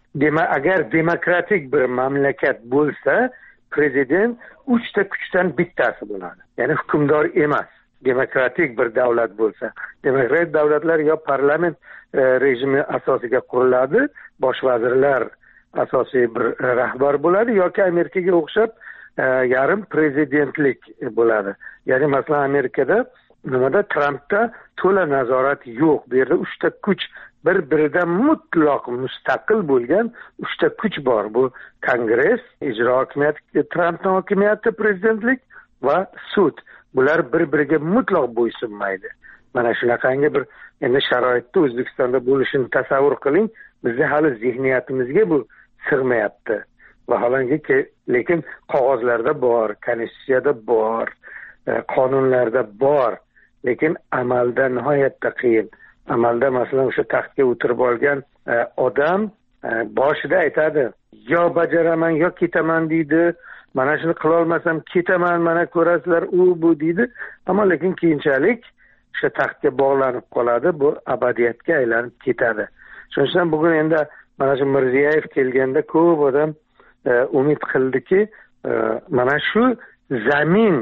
Agar demokratik bir mamlakat bo'lsa, prezident 3 ta kuchdan bittasi bo'ladi. Ya'ni hukmdor emas. Demokratik bir davlat bo'lsa, demokratik davlatlar yo parlament rejimi asosiga quriladi, bosh vazirlar asosiy bir rahbar bo'ladi, yoki Amerikaga o'xshab yarim prezidentlik bo'ladi. Ya'ni masalan Amerikada Trumpda to'la nazorat yo'q. Bu yerda 3 ta kuch bir-biridan mutlaq mustaqil bo'lgan 3 ta kuch bor. Bu Kongress, ijro hokimiyati, Trumpning hokimiyati, prezidentlik va sud. Bular bir-biriga mutlaq bo'ysunmaydi. Mana shunaqangi bir endi sharoitda O'zbekistonda bo'lishini tasavvur qiling. Bizning hali zehniyatimizga bu sig'mayapti. Vaholanki lekin qog'ozlarda bor, konstitutsiyada bor, qonunlarda bor, lekin amalda nihoyatda qiyin. Amalda masalan o'sha taxtga o'tirib olgan odam boshida aytadi, yo bajaraman yo ketaman deydi. Mana shuni qila olmasam ketaman, mana ko'rasizlar, u bu deydi. Ammo lekin keyinchalik o'sha taxtga bog'lanib qoladi, bu abadiyatga aylanib ketadi. Shuning uchun bugun endi mana shu Mirziyoyev kelganda ko'p odam umid qildiki, mana shu zamin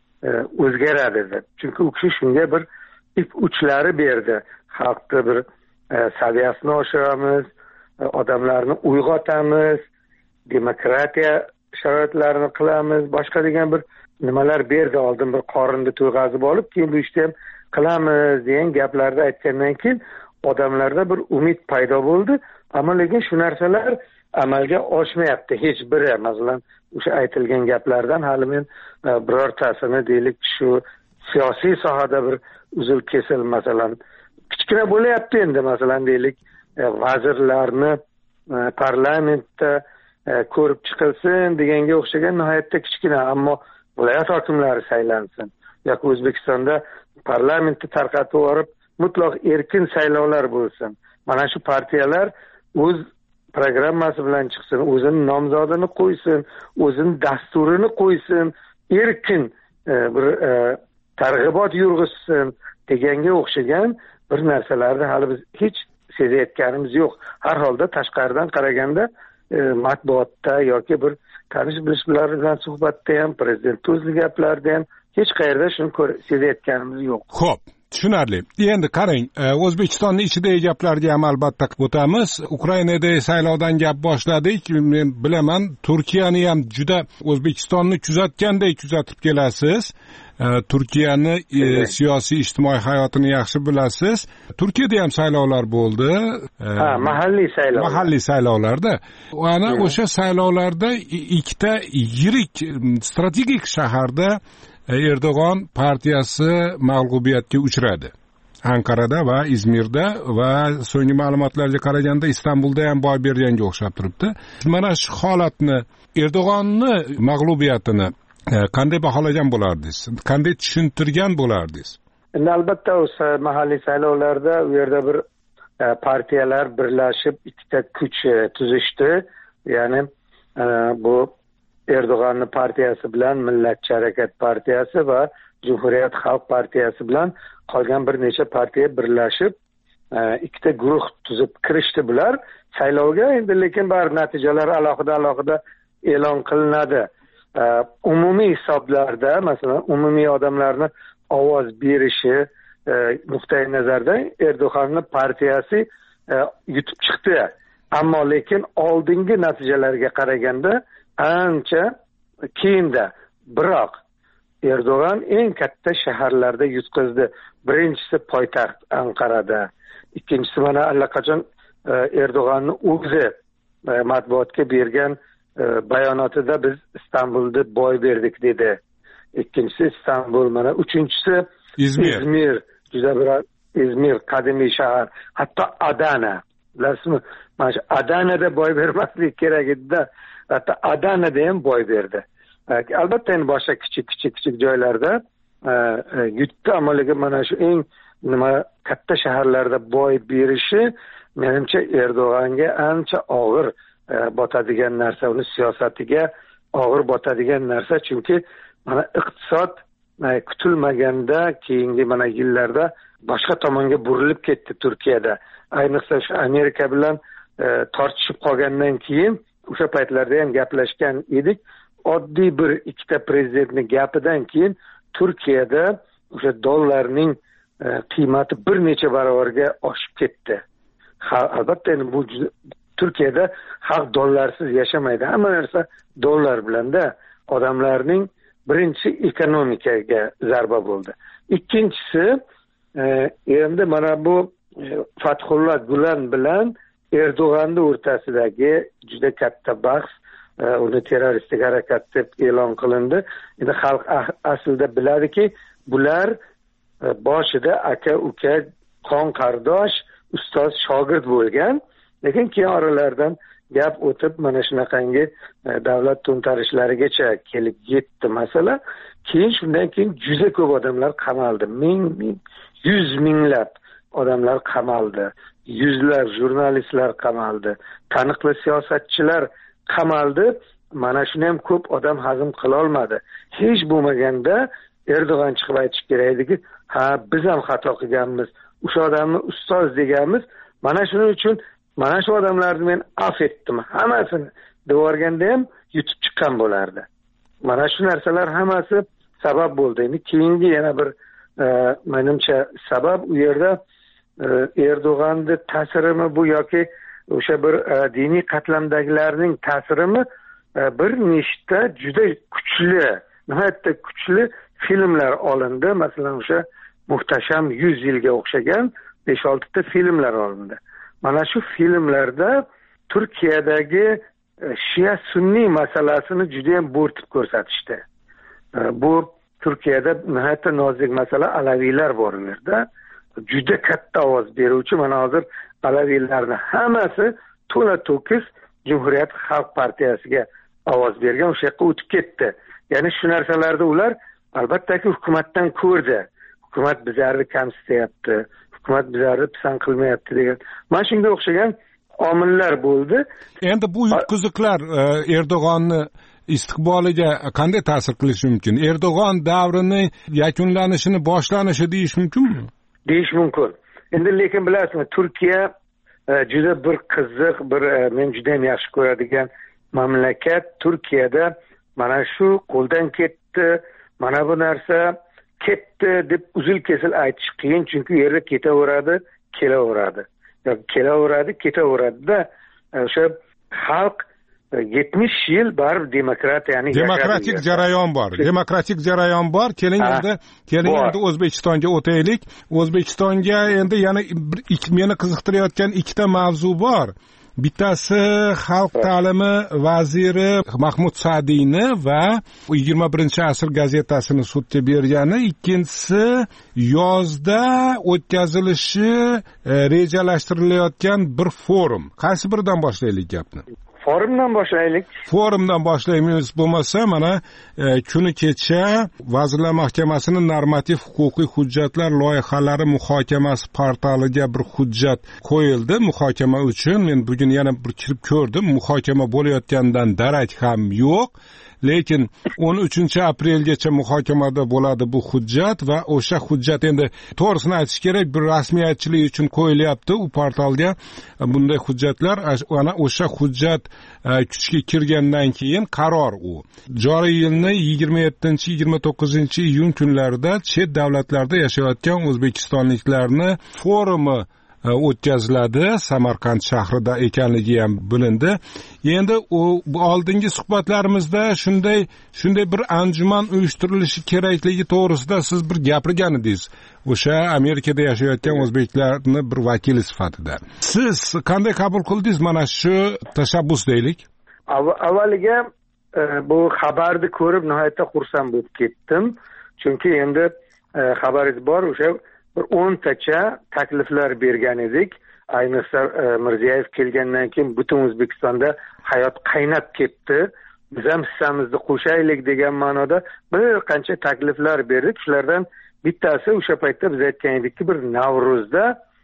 o'zgaradi deb. Chunki u kishi shunga bir ip uchlari berdi. Xalqni bir saviyasini oshiramiz, odamlarni uyg'otamiz, demokratiya sharoitlarini qilamiz, boshqa degan bir nimalar berdi. Oldin bir qorinni to'yg'azib olib, keyin bu ishni ham qilamiz degan gaplarni aytgandan keyin odamlarda bir umid paydo bo'ldi. Ammo lekin shu narsalar amalga oshmayapti hech biri. Masalan, o'sha aytilgan gaplardan hali men birortasini deylik shu siyosiy sohada bir uzil kesil masalan kichkina bo'layapti endi. Masalan deylik vazirlarni parlamentda ko'rib chiqilsin deganga o'xshagan nihoyatda kichkina, ammo viloyat hokimlari saylansin yoki O'zbekistonda parlamentni tarqatib yuborib mutlaq erkin saylovlar bo'lsin. Mana shu partiyalar o'z programmasi bilan chiqsin, o'zining nomzodini qo'ysin, o'zining dasturini qo'ysin, erkin bir targ'ibot yurg'izsin deganga o'xshagan bir narsalarni hali biz hech sezayotganimiz yo'q. Har holda tashqaridan qaraganda matbuotda yoki bir tanish bilishlar bilan suhbatda ham, prezident o'zi gaplarida ham hech qayerda shuni sezayotganimiz yo'q. Xo'p, tushunarli. Endi qarang, O'zbekistonning ichidagi gaplarga ham albatta o'tamiz. Ukrainadagi saylovdan gap boshladik. Men bilaman, Turkiyani ham juda O'zbekistonni kuzatgandek kuzatib kelasiz. Turkiyani siyosiy ijtimoiy hayotini yaxshi bilasiz. Turkiyada ham saylovlar bo'ldi. Mahalliy saylovlarda. Ana o'sha saylovlarda ikkita yirik strategik shaharda Erdo'g'on partiyasi mag'lubiyatga uchradi. Anqarada va Izmirda va so'nggi ma'lumotlarga qaraganda Istanbulda ham boy berganga o'xshab turibdi. Mana shu holatni, Erdo'g'onni mag'lubiyatini qanday baholagan bo'lardingiz? Qanday tushuntirgan bo'lardingiz? Albatta o'sha mahalliy saylovlarda u yerda bir partiyalar birlashib ikkita kuch tuzishdi. Ya'ni bu Erdo'g'onni partiyasi bilan Millatchi harakat partiyasi va Cumhuriyet Xalq partiyasi bilan qolgan bir necha partiya birlashib ikkita guruh tuzib kirishdi bular saylovga. Endi lekin baribir natijalar alohida e'lon qilinadi. Umumiy hisoblarda, masalan, umumiy odamlarni ovoz berishi nuqtai nazardan Erdo'g'onni partiyasi yutib chiqdi. Ammo lekin oldingi natijalarga qaraganda ancha keyinda. Biroq Erdo'g'on eng katta shaharlarda yutqizdi. Birinchisi poytaxt Anqarada, ikkinchisi mana allaqachon Erdo'g'onni o'zi matbuotga bergan bayonotida biz Istanbulda boy berdik dedi. Ikkinchisi Istanbul, mana uchinchisi İzmir. Juda bir İzmir qadimiy shahar, hatto Adana. Bilasizmi? Mana shu Adanada boy bermaslik kerak edi-da. Hatto Adanada ham boy berdi. Albatta endi boshqa kichik joylarda yutdi, ammo lekin mana shu eng katta shaharlarda boy berishi menimcha Erdo'g'onga ancha og'ir botadigan narsa, uni siyosatiga og'ir botadigan narsa. Chunki mana iqtisod kutilmaganda keyingi mana yillarda boshqa tomonga burilib ketdi Turkiyada. Ayniqsa shu Amerika bilan tortishib qolgandan keyin o'sha paytlarda ham gaplashgan edik. Oddiy bir ikkita prezidentning gapidan keyin Turkiyada o'sha dollarning qiymati bir necha barobarga oshib ketdi. Albatta endi bu Turkiyada xalq dollarsiz yashamaydi. Hamma narsa dollar bilanda. Odamlarning birinchisi ekonomikaga zarba bo'ldi. Ikkinchisi endi mana bu Fathullah Gulen bilan Erdo'g'onni o'rtasidagi juda katta bahs, uni terroristik harakat deb e'lon qilindi. Endi xalq aslida biladiki, bular boshida aka-uka, qon qardosh, ustoz shogird bo'lgan. Lekin keyin oralaridan gap o'tib mana shunaqangi davlat to'ntarishlarigacha kelib yetdi masala. Keyin shundan keyin juda ko'p odamlar qamaldi. Yuz minglab odamlar qamaldi. Yuzlab jurnalistlar qamaldi. Taniqli siyosatchilar qamaldi. Mana shuni ham ko'p odam hazm qila olmadi. Hech bo'lmaganda Erdo'g'on chiqib aytish kerak ediki, ha, biz ham xato qilganmiz. O'sha odamni ustoz deganmiz. Mana shuning uchun mana shu odamlarni men af etdim. Hammasini devorganda ham yutib chiqqan bo'lardi. Mana shu narsalar hammasi sabab bo'ldi. Endi keyingi yana bir menimcha sabab u yerda Erdo'g'onni ta'sirimi bu yoki o'sha bir diniy qatlamdagilarning ta'sirimi, bir nechta juda kuchli, nihoyatda kuchli filmlar olindi. Masalan, o'sha Muhtasham 100 yilga o'xshagan 5-6 ta filmlar olindi. Mana shu filmlarda Turkiyadagi Shia sunniy masalasini juda ham bo'rtib ko'rsatishdi. Bu Turkiyada nihoyatda nozik masala, alaviylar bor u yerda. Juda katta ovoz beruvchi, mana hozir alaviylarni hammasi to'la-to'kis Cumhuriyet Xalq partiyasiga ovoz bergan, o'sha yoqqa o'tib ketdi. Ya'ni shu narsalarda ular albattaki hukumatdan ko'rdi. Hukumat bizlarni kamsityapti, hukumat bizlarni pisand qilmayapti degan. Mana shunga o'xshagan omillar bo'ldi. Endi bu yutqizliklar Erdo'g'onni istiqboliga qanday ta'sir qilishi mumkin? Erdo'g'on davrini yakunlanishini, boshlanishi deyish mumkinmi? Deyish mumkin. Endi lekin bilasizmi, Turkiya juda bir qiziq, bir men juda ham yaxshi ko'radigan mamlakat. Turkiyada mana shu qo'ldan ketdi. Mana bu narsa ketdi deb uzil kesil aytish qiyin, chunki u yerda ketaveradi, kelaveradi. Kelaveradi, ketaveradida o'sha xalq 70 yil baribir demokratik jarayon bor. Demokratik jarayon bor. Keling endi O'zbekistonga o'taylik. O'zbekistonga endi yana meni qiziqtirayotgan ikkita mavzu bor. Bittasi xalq ta'limi vaziri Mahmud Sa'diyni va 21-asr gazetasini sudga bergani, ikkinchisi yozda o'tkazilishi rejalashtirilayotgan bir forum. Qaysi biridan boshlaylik gapni? Forumdan boshlaylik. Forumdan boshlaymiz. Bo'lmasa mana kuni kecha Vazirlar Mahkamasining normativ huquqiy hujjatlar loyihalari muhokamasi portaliga bir hujjat qo'yildi muhokama uchun. Men bugun yana bir kirib ko'rdim. Muhokama bo'layotgandan darak ham yo'q. Lekin 13-aprelgacha muhokamada bo'ladi bu hujjat va o'sha hujjat endi to'g'risini aytish kerak, bir rasmiyatchilik uchun qo'yilyapti u portalga bunday hujjatlar. Ana o'sha hujjat kuchga kirgandan keyin qaror u. Joriy yilning 27-29 iyun kunlarida chet davlatlarda yashayotgan o'zbekistonliklarni forumi o'tkaziladi. Samarqand shahrida ekanligi ham bilindi. Endi bu oldingi suhbatlarimizda shunday bir anjuman uyushtirilishi kerakligi to'g'risida siz bir gapirgan edingiz. O'sha Amerikada yashayotgan o'zbeklarning bir vakili sifatida. Siz qanday qabul qildingiz mana shu tashabbus deylik? Avvaliga bu xabarni ko'rib nihoyatda xursand bo'lib ketdim. Chunki endi xabaringiz bor, o'sha bir 10 tacha takliflar bergan edik. Ayniqsa Mirziyoyev kelgandan keyin butun O'zbekistonda hayot qaynab ketdi. Biz ham hissamizni qo'shaylik degan ma'noda bir qancha takliflar berdik. Shulardan bittasi o'sha paytda biz aytgan edikki, bir Navro'zda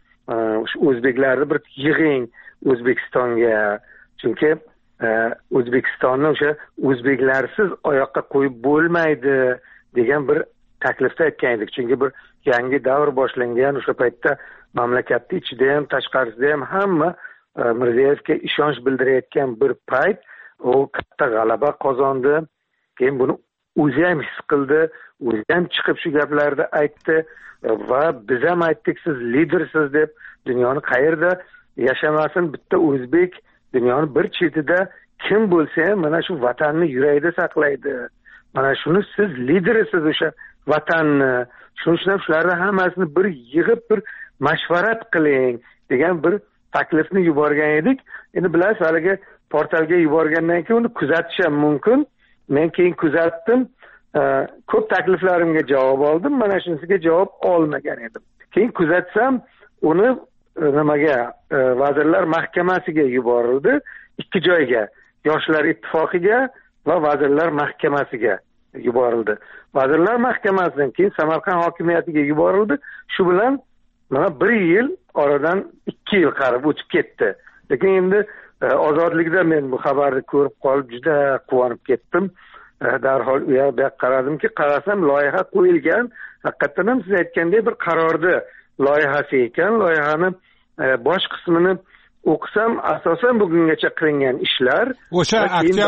o'zbeklarni bir yig'ing O'zbekistonga. Chunki O'zbekistonni o'sha o'zbeklarsiz oyoqqa qo'yib bo'lmaydi degan bir taklifda aytgan edik. Chunki bir yangi davr boshlangan o'sha paytda mamlakatning ichida ham tashqarisida ham hamma Mirziyoyevga ishonch bildirayotgan bir payt u katta g'alaba qozondi. Keyin buni o'zi ham his qildi, o'zi ham chiqib shu gaplarni aytdi va biz ham aytdik, siz lidersiz deb. Dunyoni qayerda yashamasin bitta o'zbek, dunyoni bir chetida kim bo'lsa ham mana shu vatanni yuragida saqlaydi. Mana shuni siz lidersiz o'sha vatanni. Shuning uchun shularni hammasini bir yig'ib bir mashvarat qiling degan bir taklifni yuborgan edik. Endi bilasiz, haligi portalga yuborgandan keyin uni kuzatish ham mumkin. Men keyin kuzatdim. Ko'p takliflarimga javob oldim. Mana shunisiga javob olmagan edim. Keyin kuzatsam, uni nimaga Vazirlar Mahkamasiga yuborildi. Ikki joyga, Yoshlar ittifoqiga va Vazirlar Mahkamasiga yuborildi. Vazirlar Mahkamasidan keyin Samarqand hokimiyatiga yuborildi. Shu bilan mana 1 yil oradan 2 yil qarib o'tib ketdi. Lekin endi ozodlikda men bu xabarni ko'rib qolib juda quvonib ketdim. Darhol u yoqqa qaradimki, qarasam loyiha qo'yilgan. Haqiqatan ham siz aytgandek bir qarordi loyihasi ekan. Loyihani bosh qismini o'qisam, asosan bugungacha qilingan ishlar o'sha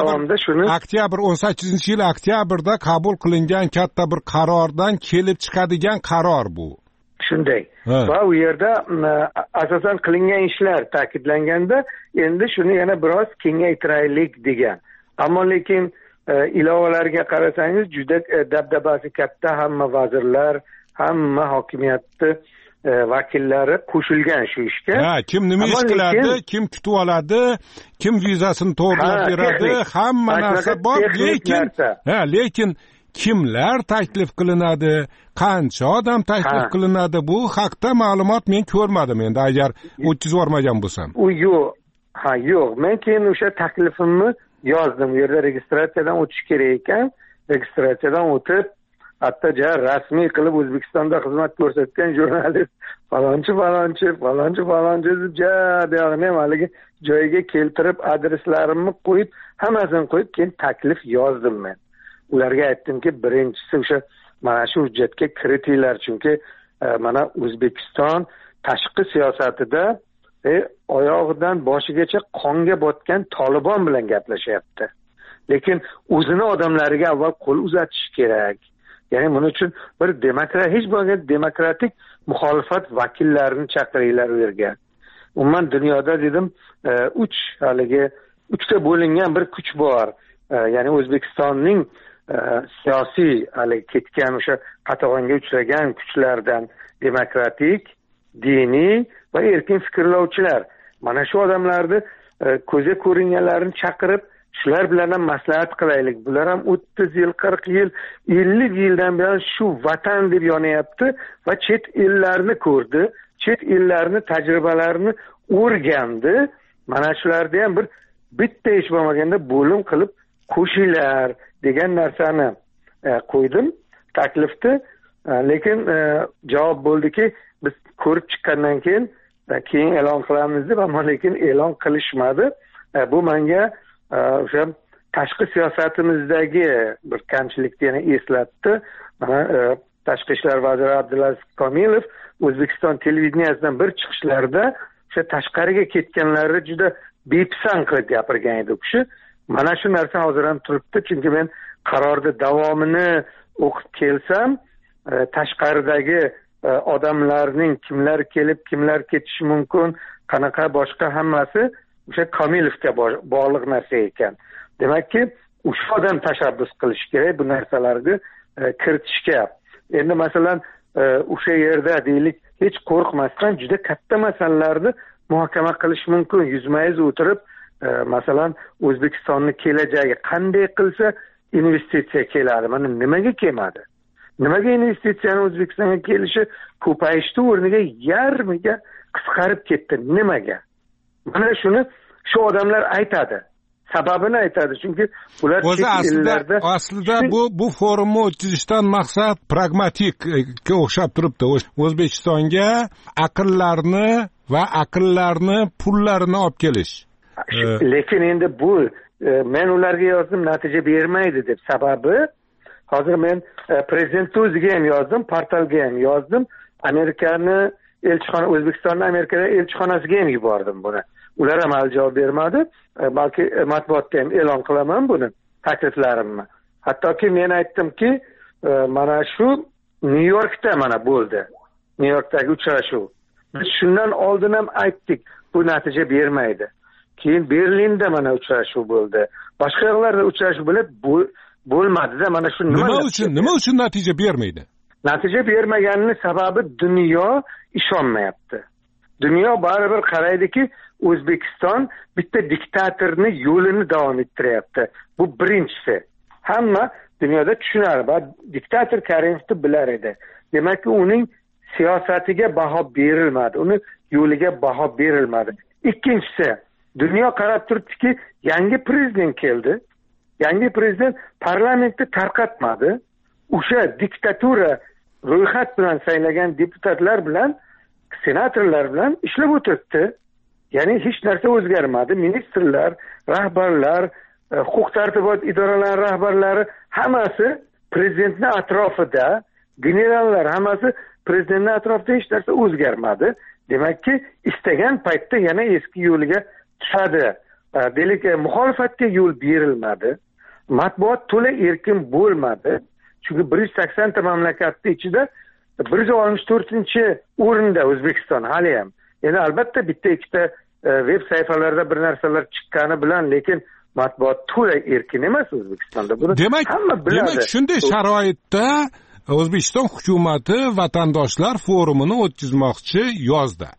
oktyabr 18-yil oktyabrda qabul qilingan katta bir qarordan kelib chiqadigan qaror bu. Shunday. Va u yerda asosan qilingan ishlar ta'kidlanganda, endi shuni yana biroz kengaytiraylik degan. Ammo lekin ilovalarga qarasangiz juda dabdabasi katta, hamma vazirlar, hamma hokimiyatni vakillari qo'shilgan shu ishga. Kim nima ish qiladi, kim kutib oladi, kim vizasini to'g'rilab beradi, hamma narsa bor, lekin kimlar taklif qilinadi, qancha odam taklif qilinadi, bu haqda ma'lumot men ko'rmadim endi agar o'tkazvormagan bo'lsam. U yo'q. Men keyin o'sha taklifimni yozdim. U yerda registratsiyadan o'tish kerak ekan. Registratsiyadan o'tib, hatto rasmiy qilib O'zbekistonda xizmat ko'rsatgan jurnalist falonchi deyog'ini haligi joyiga keltirib, adreslarimni qo'yib, hammasini qo'yib, keyin taklif yozdim men. Ularga aytdimki, birinchisi o'sha mana shu hujjatga kiritinglar, chunki mana O'zbekiston tashqi siyosatida oyog'idan boshigacha qonga botgan Tolibon bilan gaplashyapti. Lekin o'zini odamlariga avval qo'l uzatish kerak. ya'ni buning uchun bir hech bo'lmaganda demokratik muxolifat vakillarini chaqiringlar u yerga. Umuman dunyoda dedim uchta bo'lingan bir kuch bor. Ya'ni O'zbekistonning siyosiy ketgan o'sha qatag'onga uchragan kuchlardan demokratik, diniy va erkin fikrlovchilar. Mana shu odamlarni ko'zga ko'ringanlarini chaqirib, shular bilan ham maslahat qilaylik. Bular ham 30 yil, 40 yil, 50 yildan beri shu vatan deb yonayapti va chet ellarni ko'rdi, chet ellarni tajribalarini o'rgandi. Mana shularda ham bitta ish bo'lmaganda bo'lim qilib qo'shinglar degan narsani qo'ydim taklifni. Lekin javob bo'ldiki, biz ko'rib chiqqandan keyin e'lon qilamiz deb, ammo lekin e'lon qilishmadi. Bu menga o'sha tashqi siyosatimizdagi bir kamchilikni yana eslatdi. Mana tashqi ishlar vaziri Abdulaziz Komilov O'zbekiston televideniyasidan bir chiqishlarida o'sha tashqariga ketganlarni juda bepisand qilib gapirgan edi u kishi. Mana shu narsa hozir ham turibdi, chunki men qarorda davomini o'qib kelsam, tashqaridagi odamlarning kimlar kelib, kimlar ketishi mumkin, qanaqa boshqa hammasi o'sha Komilovga bog'liq narsa ekan. Demakki, o'sha odam tashabbus qilish kerak bu narsalarga kiritishga. Endi masalan, o'sha yerda deylik, hech qo'rqmasdan juda katta masalalarni muhokama qilish mumkin. Yuzma-yuz o'tirib, masalan, O'zbekistonning kelajagi qanday qilsa investitsiya keladi, mana nimaga kelmadi? Nimaga investitsiyaning O'zbekistonga kelishi ko'payishdi o'rniga yarmiga qisqarib ketdi? Nimaga? Mana shuni shu odamlar aytadi. Sababini aytadi. Chunki ular aslida bu forumni o'tkazishdan maqsad pragmatikka o'xshab turibdi. O'zbekistonga aqllarni pullarini olib kelish. Lekin endi bu men ularga yozdim, natija bermaydi deb. Sababi hozir men prezidentning o'ziga ham yozdim, portalga ham yozdim. O'zbekistonning Amerikada elchixonasiga ham yubordim buni. Ular ham hali javob bermadi. Balki matbuotda ham e'lon qilaman buni takliflarimni. Hattoki men aytdimki, mana shu Nyu-Yorkda mana bo'ldi. Nyu-Yorkdagi uchrashuv. Biz shundan oldin ham aytdik, bu natija bermaydi. Keyin Berlinda mana uchrashuv bo'ldi. Boshqa yerlarda uchrashuv bo'lmadi-da, mana shu nima uchun natija bermaydi? Natija bermaganining sababi dunyo ishonmayapti. Dunyo baribir qaraydiki, O'zbekiston bitta diktatorning yo'lini davom ettiryapti. Bu birinchisi. Hamma dunyoda tushunadi. Diktator Karimovni bilar edi. Demak, uning siyosatiga baho berilmadi, uni yo'liga baho berilmadi. Ikkinchisi, dunyo qarab turibdiki, yangi prezident keldi. Yangi prezident parlamentni tarqatmadi. O'sha diktatura ro'yxat bilan saylagan deputatlar bilan, senatorlar bilan ishlab o'tiribdi. Ya'ni hech narsa o'zgarmadi. Ministrlar, rahbarlar, huquq-tartibot idoralari rahbarlari hammasi prezidentning atrofida, generallar hammasi prezidentning atrofida, hech narsa o'zgarmadi. Demakki, istagan paytda yana eski yo'liga tushadi. Demak, muxolifatga yo'l berilmadi. Matbuot to'la erkin bo'lmadi. Chunki 180 ta mamlakatning ichida 164-o'rinda O'zbekiston hali ham. Endi albatta bitta ikkita veb sayfalarda bir narsalar chiqqani bilan, lekin matbuot to'la erkin emas O'zbekistonda. Buni hamma biladi. Demak, shunday sharoitda O'zbekiston hukumati vatandoshlar forumini o'tkazmoqchi yozdi.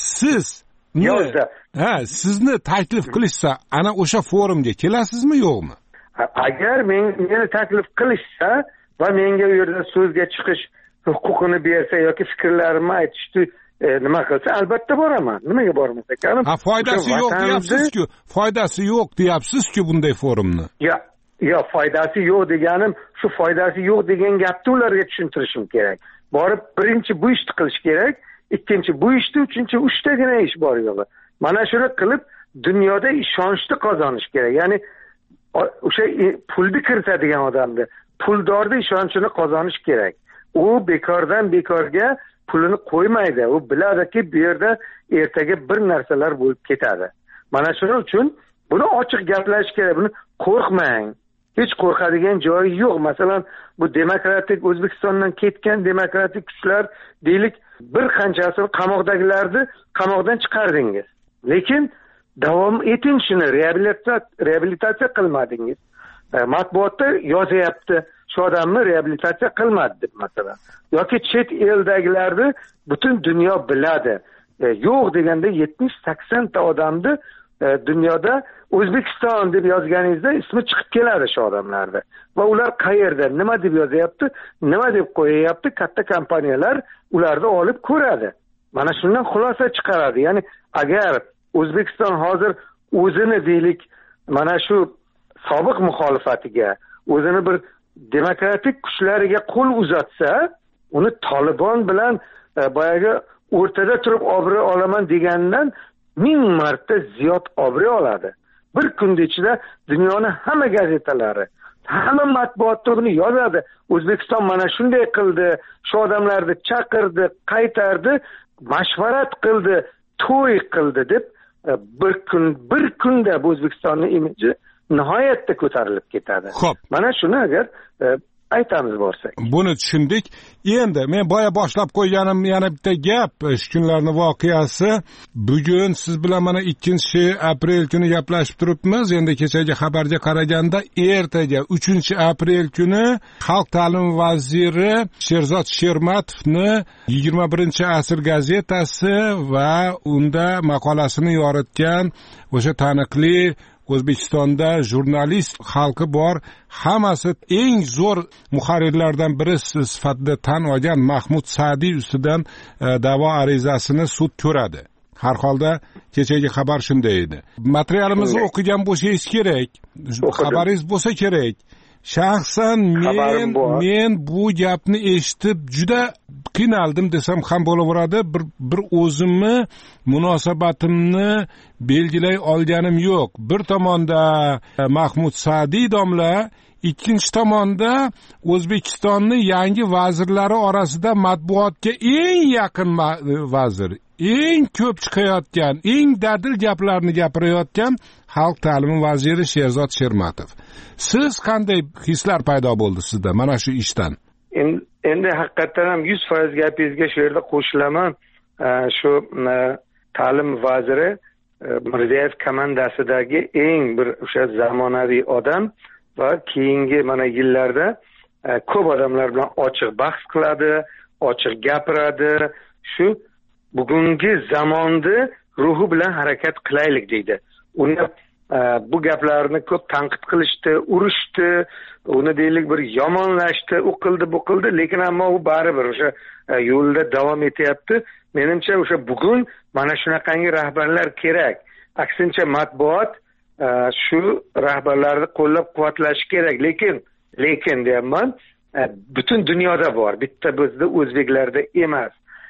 Sizni taklif qilishsa, ana o'sha forumga kelasizmi, yo'qmi? Agar meni taklif qilishsa va menga u yerda so'zga chiqish huquqini bersa yoki fikrlarimni aytishni nima qilsa, albatta boraman. Nimaga bormas ekanim? Foydasi yo'q deyapsiz-ku. Foydasi yo'q deyapsiz-ku bunday forumni. Yo, foydasi yo'q deganim, shu foydasi yo'q degan gapni ularga tushuntirishim kerak. Borib birinchi bu ishni qilish kerak, ikkinchi bu ishni, uchinchi uchtagina ish bor yo'g'i. Mana shuni qilib dunyoda ishonchni qozonish kerak. Ya'ni o'sha pulni kiritadigan odamni, puldorni ishonchini qozonish kerak. U bekordan bekorga pulini qo'ymaydi. U biladiki, bu yerda ertaga bir narsalar bo'lib ketadi. Mana shuning uchun buni ochiq gaplash kerak. Buni qo'rqmang. hech qo'rqadigan joyi yo'q. Masalan, bu demokratik O'zbekistondan ketgan demokratik kuchlar deylik, bir qanchasini qamoqdagilarni qamoqdan chiqardingiz. Lekin davom eting shuni, reabilitatsiya qilmadingiz. Matbuotda yozyapti, shu odamni reabilitatsiya qilmadi deb masalan. Yoki chet eldagilarni butun dunyo biladi. Yo'q deganda 70-80 ta odamni dunyoda O'zbekiston deb yozganingizda ismi chiqib keladi shu odamlarda. Va ular qayerda, nima deb yozyapti, nima deb qo'yayapti, katta kompaniyalar ularni olib ko'radi. Mana shundan xulosa chiqaradi. Ya'ni agar O'zbekiston hozir o'zini deylik, mana shu sobiq muxolifatiga, o'zini bir demokratik kuchlariga qo'l uzatsa, uni Tolibon bilan boyaga o'rtada turib obro' olaman degandan 1000 marta ziyod obro' oladi. Bir kunda ichida dunyoning hamma gazetalari, hamma matbuotda buni yozadi. O'zbekiston mana shunday qildi, shu odamlarni chaqirdi, qaytardi, mashvarat qildi, to'y qildi deb bir kunda bu O'zbekistonning imiji nihoyatda ko'tarilib ketadi. Xo'p. Mana shuni agar aytamiz borsak. Buni tushundik. Endi men boya boshlab qo'yganim yana bitta gap, shu kunlarning voqeasi. Bugun siz bilan mana 2-aprel kuni gaplashib turibmiz. Endi kechagi xabarga qaraganda ertaga 3-aprel kuni Xalq ta'limi vaziri Sherzod Shermatovni 21-asr gazetasi va unda maqolasini yoritgan o'sha taniqli O'zbekistonda jurnalist xalqi bor, hammasi eng zo'r muharrirlardan biri sifatida tan olgan Mahmud Sa'diy ustidan da'vo arizasini sud ko'radi. Har holda kechagi xabar shunday edi. Materialimizni o'qigan bo'lsangiz kerak, xabaringiz bo'lsa kerak. Shaxsan men bu gapni eshitib juda qiynaldim desam ham bo'laveradi. Bir o'zimni munosabatimni belgilay olganim yo'q. Bir tomonda Mahmud Sa'diy domla, ikkinchi tomonda O'zbekistonning yangi vazirlari orasida matbuotga eng yaqin vazir, eng ko'p chiqayotgan, eng dadil gaplarni gapirayotgan Xalq ta'limi vaziri Sherzod Shermatov. Siz qanday hislar paydo bo'ldi sizda mana shu ishdan? Endi haqiqatan ham 100% gapingizga shu yerda qo'shilaman. Shu ta'lim vaziri Mirziyoyev komandasidagi eng bir o'sha zamonaviy odam va keyingi mana yillarda ko'p odamlar bilan ochiq bahs qiladi, ochiq gapiradi. Shu bugungi zamonni ruhi bilan harakat qilaylik deydi. Uni bu gaplarni ko'p tanqid qilishdi, urishdi, uni deylik bir yomonlashdi, u qildi, bu qildi, lekin ammo u baribir o'sha yo'lda davom etyapti. Menimcha o'sha bugun mana shunaqangi rahbarlar kerak. Aksincha matbuot shu rahbarlarni qo'llab-quvvatlashi kerak, lekin deyapman, butun dunyoda bor, bitta bizda o'zbeklarda emas.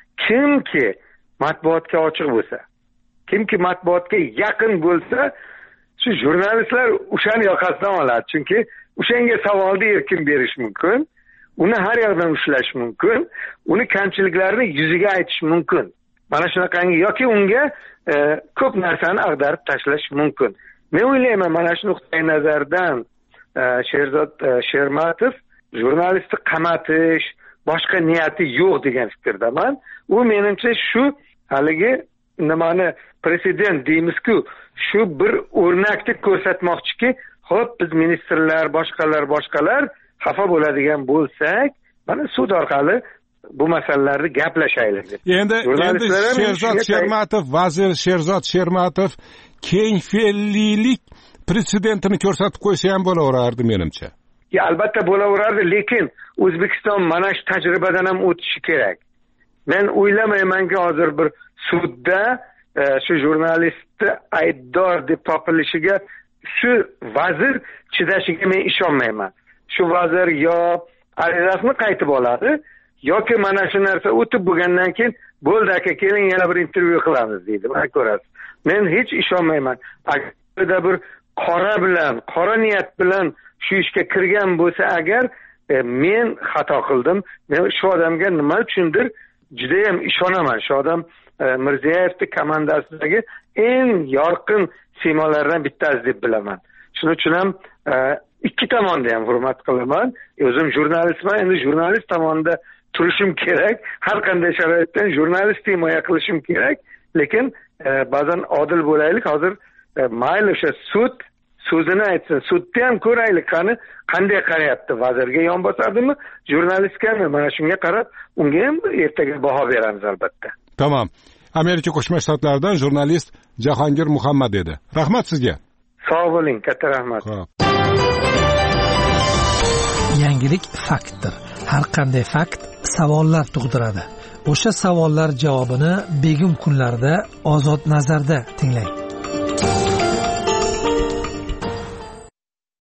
Kimki matbuotga ochiq bo'lsa, kimki matbuotga yaqin bo'lsa, shu jurnalistlar o'shani yoqasidan oladi. Chunki o'shanga savolni erkin berish mumkin, uni har yoqdan ushlash mumkin, uni kamchiliklarini yuziga aytish mumkin. Mana shunaqangi yoki unga ko'p narsani ag'darib tashlash mumkin. Men o'ylayman, mana shu nuqtai nazardan Sherzod Shermatov jurnalistni qamatish, boshqa niyati yo'q degan fikrdaman. U menimcha shu haligi nimani prezident deymiz-ku, shu bir o'rnakni ko'rsatmoqchiki, xo'p biz ministrlar, boshqalar xafa bo'ladigan bo'lsak, mana sud orqali bu masalalarni gaplashaylik. Endi Sherzod Shermatov, vazir Sherzod Shermatov keng fe'llilik prezidentini ko'rsatib qo'ysa ham bo'laverardi menimcha. Albatta bo'laverardi, lekin O'zbekiston mana shu tajribadan ham o'tishi kerak. Men o'ylamaymanki hozir bir sudda shu jurnalistni aybdor deb topilishiga shu vazir chidashiga men ishonmayman. Shu vazir yo arizasini qaytib oladi, yoki mana shu narsa o'tib bo'lgandan keyin bo'ldi aka, keling yana bir intervyu qilamiz deydi. Mana ko'rasiz. Men hech ishonmayman. Agarda bir qora niyat bilan shu ishga kirgan bo'lsa agar, men xato qildim. Men shu odamga nima uchundir juda ham ishonaman. Shu odam Mirziyoyevning komandasidagi eng yorqin siymolardan bittasi deb bilaman. Shuning uchun ham ikki tomonni ham hurmat qilaman. O'zim jurnalistman, endi jurnalist tomonida turishim kerak. Har qanday sharoitda jurnalist himoya qilishim kerak, lekin ba'zan odil bo'laylik. Hozir mayli o'sha sud so'zini aytsin, sudni ham ko'raylik, qanday qarayapti, vazirga yon bosadimi, jurnalistgami, mana shunga qarab unga ham ertaga baho beramiz albatta. Tamam. Amerika Qo'shma Shtatlaridan jurnalist Jahongir Muhammad edi. Rahmat sizga. Sog' bo'ling, katta rahmat. Yangilik faktdir. Har qanday fakt savollar tug'diradi. O'sha savollar javobini begim kunlarda Ozod nazarda tinglang.